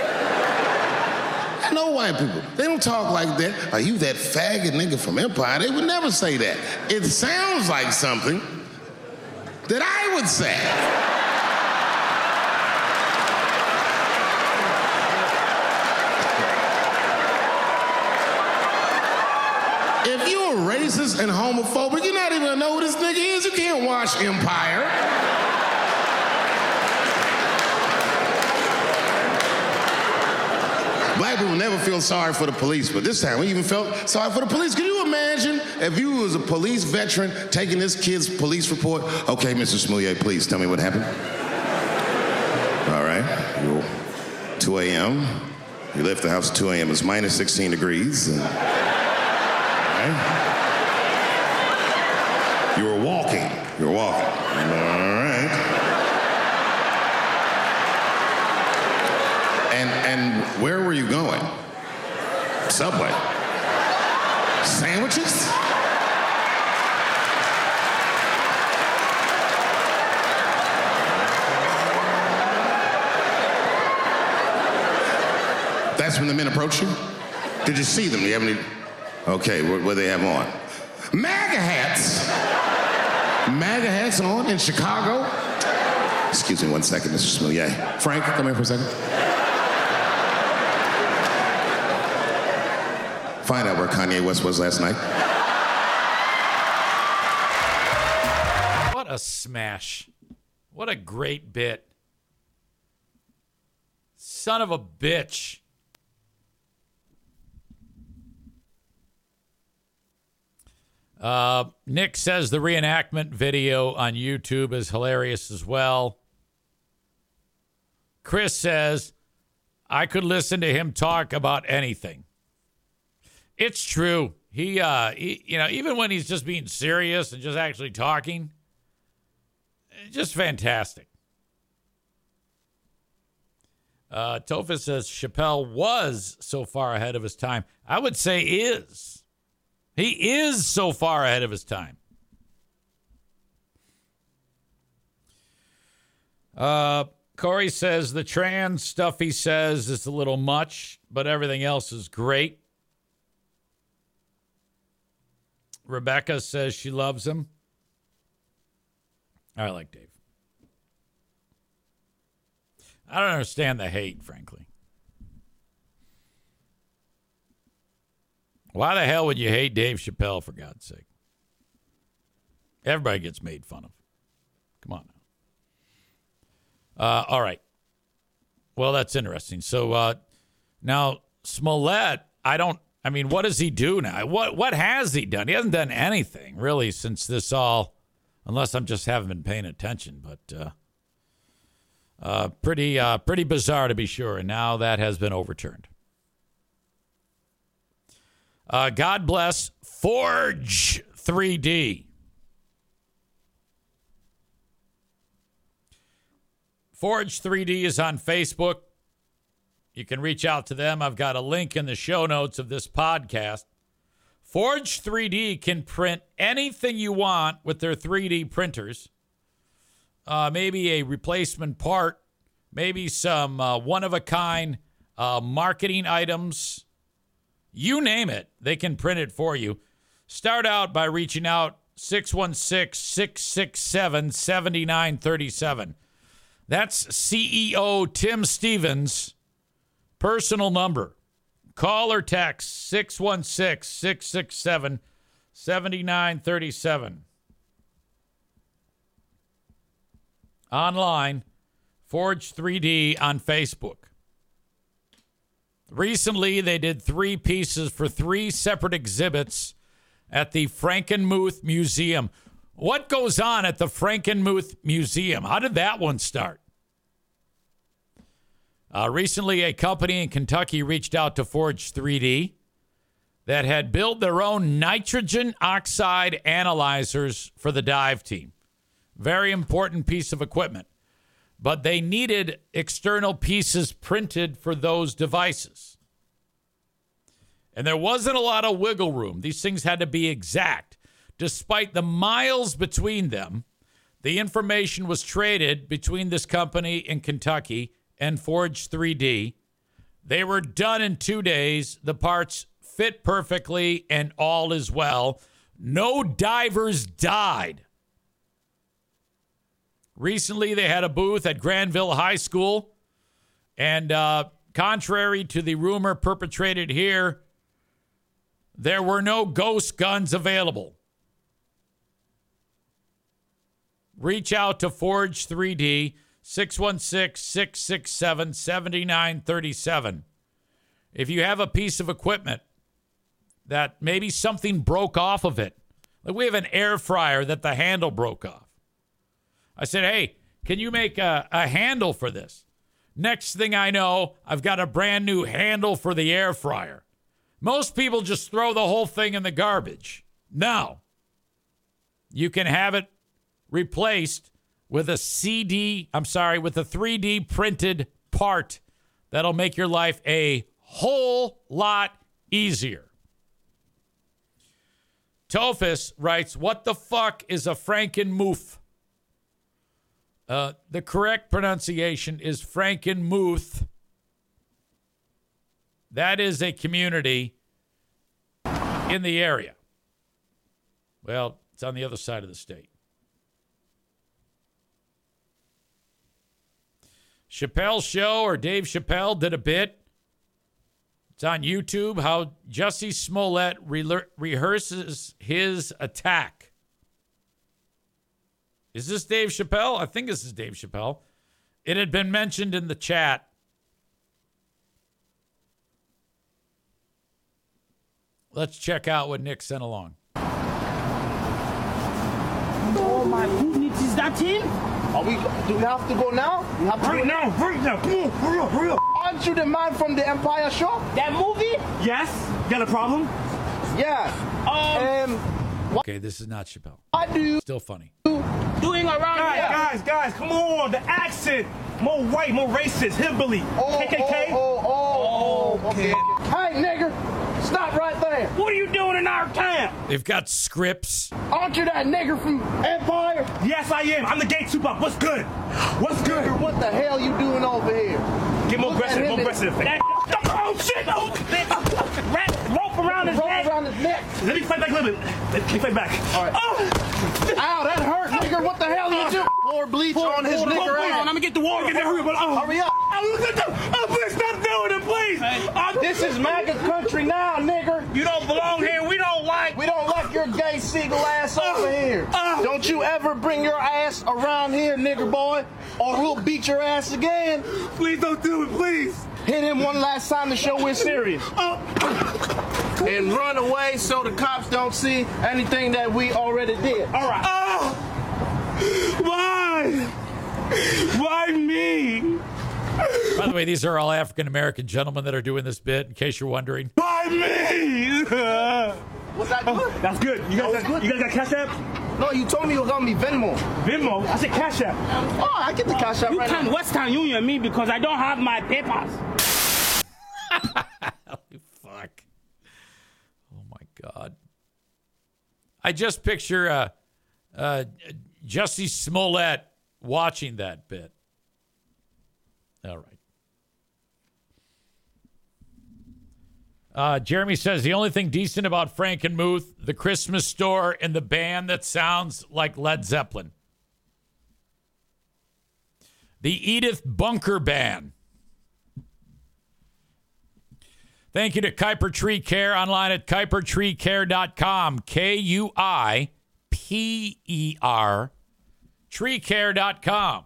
[SPEAKER 15] I know white people. They don't talk like that. Are you that faggot nigga from Empire? They would never say that. It sounds like something that I would say. If you're racist and homophobic, you're not even gonna know who this nigga is. You can't watch Empire. Black people never feel sorry for the police, but this time we even felt sorry for the police. Can you imagine if you was a police veteran taking this kid's police report? Okay, Mister Smouye, please tell me what happened. All right, you're two a.m. You left the house at two a.m. It's minus sixteen degrees. And, all right. You were walking. You were walking. All right. And, and where were you going? Subway. Sandwiches? That's when the men approached you? Did you see them? Do you have any? Okay, what do they have on? MAGA hats. MAGA hats on in Chicago. Excuse me one second, Mister Smouye. Frank, come here for a second. Find out where Kanye West was last night.
[SPEAKER 6] What a smash. What a great bit. Son of a bitch. Uh, Nick says the reenactment video on YouTube is hilarious as well. Chris says, I could listen to him talk about anything. It's true. He, uh, he, you know, even when he's just being serious and just actually talking, just fantastic. Uh, Tofa says Chappelle was so far ahead of his time. I would say is. He is so far ahead of his time. Uh, Corey says the trans stuff he says is a little much, but everything else is great. Rebecca says she loves him. I like Dave. I don't understand the hate, frankly. Why the hell would you hate Dave Chappelle, for God's sake? Everybody gets made fun of. Come on now. Uh, all right. Well, that's interesting. So uh, now Smollett, I don't, I mean, what does he do now? What what has he done? He hasn't done anything, really, since this all, unless I'm just haven't been paying attention. But uh, uh, pretty, uh, pretty bizarre to be sure. And now that has been overturned. Uh, God bless Forge three D. Forge three D is on Facebook. You can reach out to them. I've got a link in the show notes of this podcast. Forge three D can print anything you want with their three D printers. Uh, maybe a replacement part, maybe some uh, one-of-a-kind uh, marketing items. You name it, they can print it for you. Start out by reaching out six one six, six six seven, seven nine three seven. That's C E O Tim Stevens' personal number. Call or text six one six, six six seven, seven nine three seven. Online, Forge three D on Facebook. Recently, they did three pieces for three separate exhibits at the Frankenmuth Museum. What goes on at the Frankenmuth Museum? How did that one start? Uh, recently, a company in Kentucky reached out to Forge three D that had built their own nitrogen oxide analyzers for the dive team. Very important piece of equipment. But they needed external pieces printed for those devices. And there wasn't a lot of wiggle room. These things had to be exact. Despite the miles between them, the information was traded between this company in Kentucky and Forge three D. They were done in two days. The parts fit perfectly, and all is well. No divers died. Recently, they had a booth at Granville High School, and uh, contrary to the rumor perpetrated here, there were no ghost guns available. Reach out to Forge three D, six one six, six six seven, seven nine three seven. If you have a piece of equipment that maybe something broke off of it, like we have an air fryer that the handle broke off. I said, hey, can you make a, a handle for this? Next thing I know, I've got a brand new handle for the air fryer. Most people just throw the whole thing in the garbage. No. You can have it replaced with a C D, I'm sorry, with a three D printed part that'll make your life a whole lot easier. Tophus writes, what the fuck is a Frankenmuth? Uh, the correct pronunciation is Frankenmuth. That is a community in the area. Well, it's on the other side of the state. Chappelle's show or Dave Chappelle did a bit It's on YouTube how Jussie Smollett re- rehearses his attack. Is this Dave Chappelle? I think this is Dave Chappelle. It had been mentioned in the chat. Let's check out what Nick sent along.
[SPEAKER 16] Oh my goodness, is that him? Are we, do we have to go now? We have to
[SPEAKER 17] right
[SPEAKER 16] go
[SPEAKER 17] now, right now. Come on, hurry up, hurry up.
[SPEAKER 16] Aren't you the man from the Empire Show? That movie?
[SPEAKER 17] Yes. Got a problem?
[SPEAKER 16] Yeah. Um, um
[SPEAKER 6] Okay, this is not Chappelle.
[SPEAKER 16] What do you
[SPEAKER 6] Still funny.
[SPEAKER 16] doing around
[SPEAKER 17] Guys,
[SPEAKER 16] here?
[SPEAKER 17] guys, guys, come on. The accent. More white, more racist, hillbilly.
[SPEAKER 16] Oh,
[SPEAKER 17] K K K?
[SPEAKER 16] Oh, oh, oh, okay. Hey, nigger, stop right there.
[SPEAKER 17] What are you doing in our town?
[SPEAKER 6] They've got scripts.
[SPEAKER 16] Aren't you that nigger from Empire?
[SPEAKER 17] Yes, I am. I'm the gay Tupac. What's good? What's good?
[SPEAKER 16] Nigger, what the hell you doing over here?
[SPEAKER 17] Get more
[SPEAKER 16] Look at
[SPEAKER 17] aggressive,
[SPEAKER 16] him
[SPEAKER 17] more
[SPEAKER 16] and-
[SPEAKER 17] aggressive. That, oh, shit. Oh, wrap, rope around his
[SPEAKER 16] Rope
[SPEAKER 17] neck.
[SPEAKER 16] around his neck.
[SPEAKER 17] Let me fight back a little bit. Let me fight back.
[SPEAKER 16] All right.
[SPEAKER 17] Oh.
[SPEAKER 16] Ow, that hurt, nigger. What the hell you do? Pour bleach
[SPEAKER 17] Pour-
[SPEAKER 16] on his
[SPEAKER 17] pour-
[SPEAKER 16] nigger
[SPEAKER 17] pour-
[SPEAKER 16] ass.
[SPEAKER 17] I'm gonna get the water. Get that hurry up. Oh.
[SPEAKER 16] Hurry up.
[SPEAKER 17] Oh, look at the, oh, please stop doing it, please. Oh,
[SPEAKER 16] This is MAGA country now, nigger.
[SPEAKER 17] You don't belong here. We don't like.
[SPEAKER 16] We don't like your gay seagull ass over
[SPEAKER 17] Uh,
[SPEAKER 16] here.
[SPEAKER 17] uh.
[SPEAKER 16] Don't you ever bring your ass around here, nigger boy, or we'll beat your ass again.
[SPEAKER 17] Please don't do it, please.
[SPEAKER 16] Hit him one last time to show we're serious.
[SPEAKER 17] Oh.
[SPEAKER 16] And run away so the cops don't see anything that we already did.
[SPEAKER 17] All right. Oh. Why? Why me?
[SPEAKER 6] By the way, these are all African American gentlemen that are doing this bit, in case you're wondering.
[SPEAKER 17] Why me?
[SPEAKER 16] Was that good?
[SPEAKER 17] That's good. You guys,
[SPEAKER 16] That was
[SPEAKER 17] got,
[SPEAKER 16] good.
[SPEAKER 17] you guys got Cash App?
[SPEAKER 16] No, you told me it was gonna be Venmo.
[SPEAKER 17] Venmo? I said Cash App.
[SPEAKER 16] Oh, I get the Cash App
[SPEAKER 17] You
[SPEAKER 16] right
[SPEAKER 17] can't
[SPEAKER 16] now.
[SPEAKER 17] Western Union me because I don't have my papers.
[SPEAKER 6] Holy fuck. Oh, my God. I just picture uh, uh, Jussie Smollett watching that bit. All right. Uh, Jeremy says the only thing decent about Frankenmuth, the Christmas store, and the band that sounds like Led Zeppelin. The Edith Bunker Band. Thank you to Kuiper Tree Care, online at kuiper tree care dot com. K U I P E R, tree care dot com.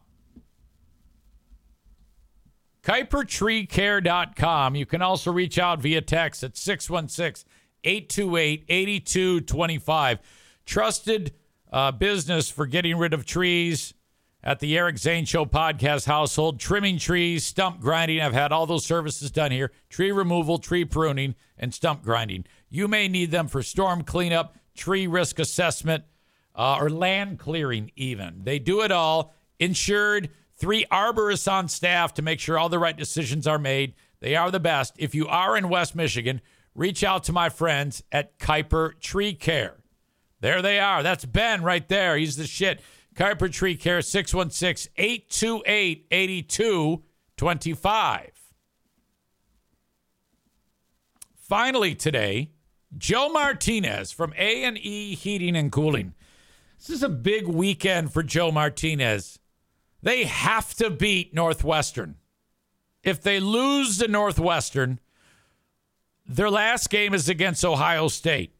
[SPEAKER 6] kuiper tree care dot com. You can also reach out via text at six one six, eight two eight, eight two two five. Trusted uh, business for getting rid of trees at the Eric Zane Show podcast household. Trimming trees, stump grinding. I've had all those services done here. Tree removal, tree pruning, and stump grinding. You may need them for storm cleanup, tree risk assessment, uh, or land clearing even. They do it all. Insured. Three arborists on staff to make sure all the right decisions are made. They are the best. If you are in West Michigan, reach out to my friends at Kuiper Tree Care. There they are. That's Ben right there. He's the shit. Kuiper Tree Care, six one six, eight two eight, eight two two five. Finally today, Joe Martinez from A and E Heating and Cooling. This is a big weekend for Joe Martinez. They have to beat Northwestern. If they lose to Northwestern, their last game is against Ohio State.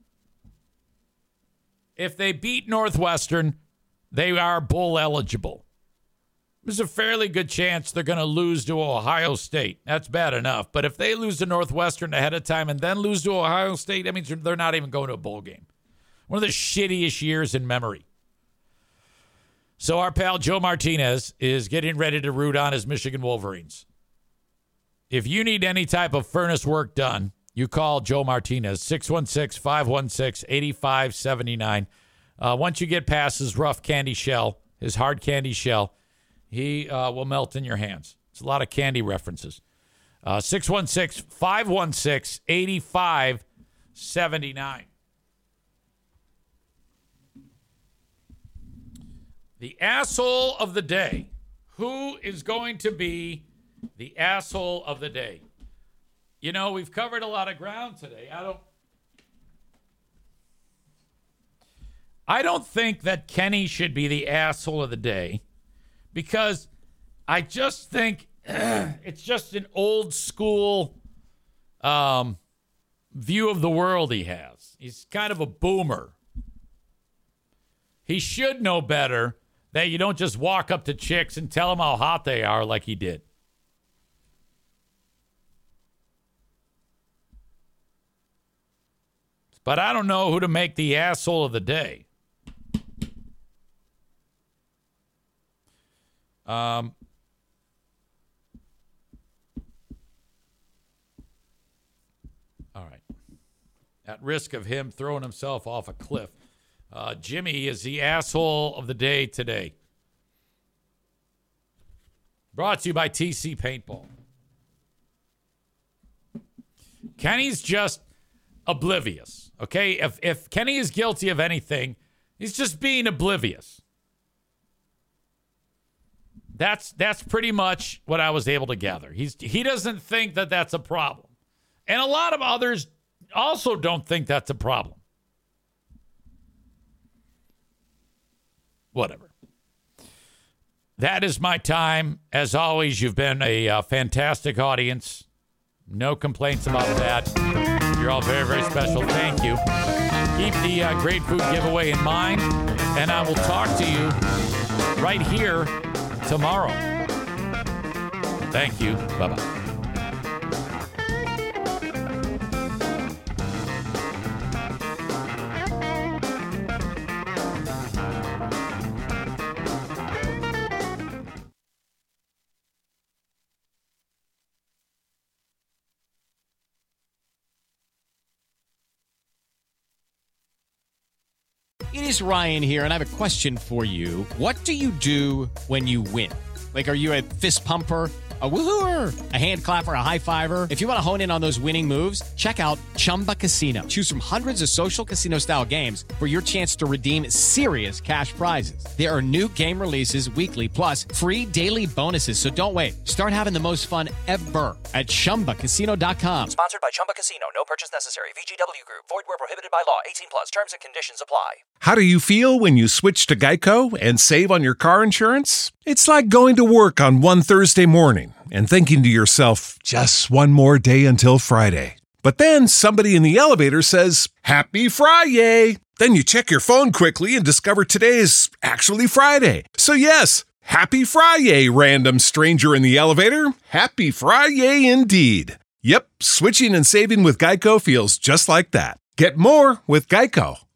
[SPEAKER 6] If they beat Northwestern, they are bowl eligible. There's a fairly good chance they're going to lose to Ohio State. That's bad enough. But if they lose to Northwestern ahead of time and then lose to Ohio State, that means they're not even going to a bowl game. One of the shittiest years in memory. So our pal Joe Martinez is getting ready to root on his Michigan Wolverines. If you need any type of furnace work done, you call Joe Martinez, six one six, five one six, eight five seven nine. Uh, once you get past his rough candy shell, his hard candy shell, he uh, will melt in your hands. It's a lot of candy references. Uh, six one six, five one six, eight five seven nine. The asshole of the day. Who is going to be the asshole of the day? You know, we've covered a lot of ground today. I don't I don't think that Kenny should be the asshole of the day because I just think it's just an old school um, view of the world he has. He's kind of a boomer. He should know better that you don't just walk up to chicks and tell them how hot they are like he did. But I don't know who to make the asshole of the day. Um, all right. At risk of him throwing himself off a cliff, uh, Jimmy is the asshole of the day today. Brought to you by T C Paintball. Kenny's just oblivious, okay? If if Kenny is guilty of anything, he's just being oblivious. That's that's pretty much what I was able to gather. He's he doesn't think that that's a problem. And a lot of others also don't think that's a problem. Whatever. That is my time. As always, you've been a uh, fantastic audience. No complaints about that. You're all very, very special. Thank you. Keep the uh, great food giveaway in mind, and I will talk to you right here tomorrow. Thank you. Bye-bye.
[SPEAKER 18] It is Ryan here, and I have a question for you. What do you do when you win? Like, are you a fist pumper, a woo-hooer, a hand clapper, a high-fiver? If you want to hone in on those winning moves, check out Chumba Casino. Choose from hundreds of social casino-style games for your chance to redeem serious cash prizes. There are new game releases weekly, plus free daily bonuses. So don't wait. Start having the most fun ever at Chumba Casino dot com.
[SPEAKER 19] Sponsored by Chumba Casino. No purchase necessary. V G W Group. Void where prohibited by law. eighteen plus. Terms and conditions apply.
[SPEAKER 9] How do you feel when you switch to Geico and save on your car insurance? It's like going to work on one Thursday morning and thinking to yourself, just one more day until Friday. But then somebody in the elevator says, Happy Friday! Then you check your phone quickly and discover today is actually Friday. So yes, Happy Friday, random stranger in the elevator. Happy Friday indeed. Yep, switching and saving with Geico feels just like that. Get more with Geico.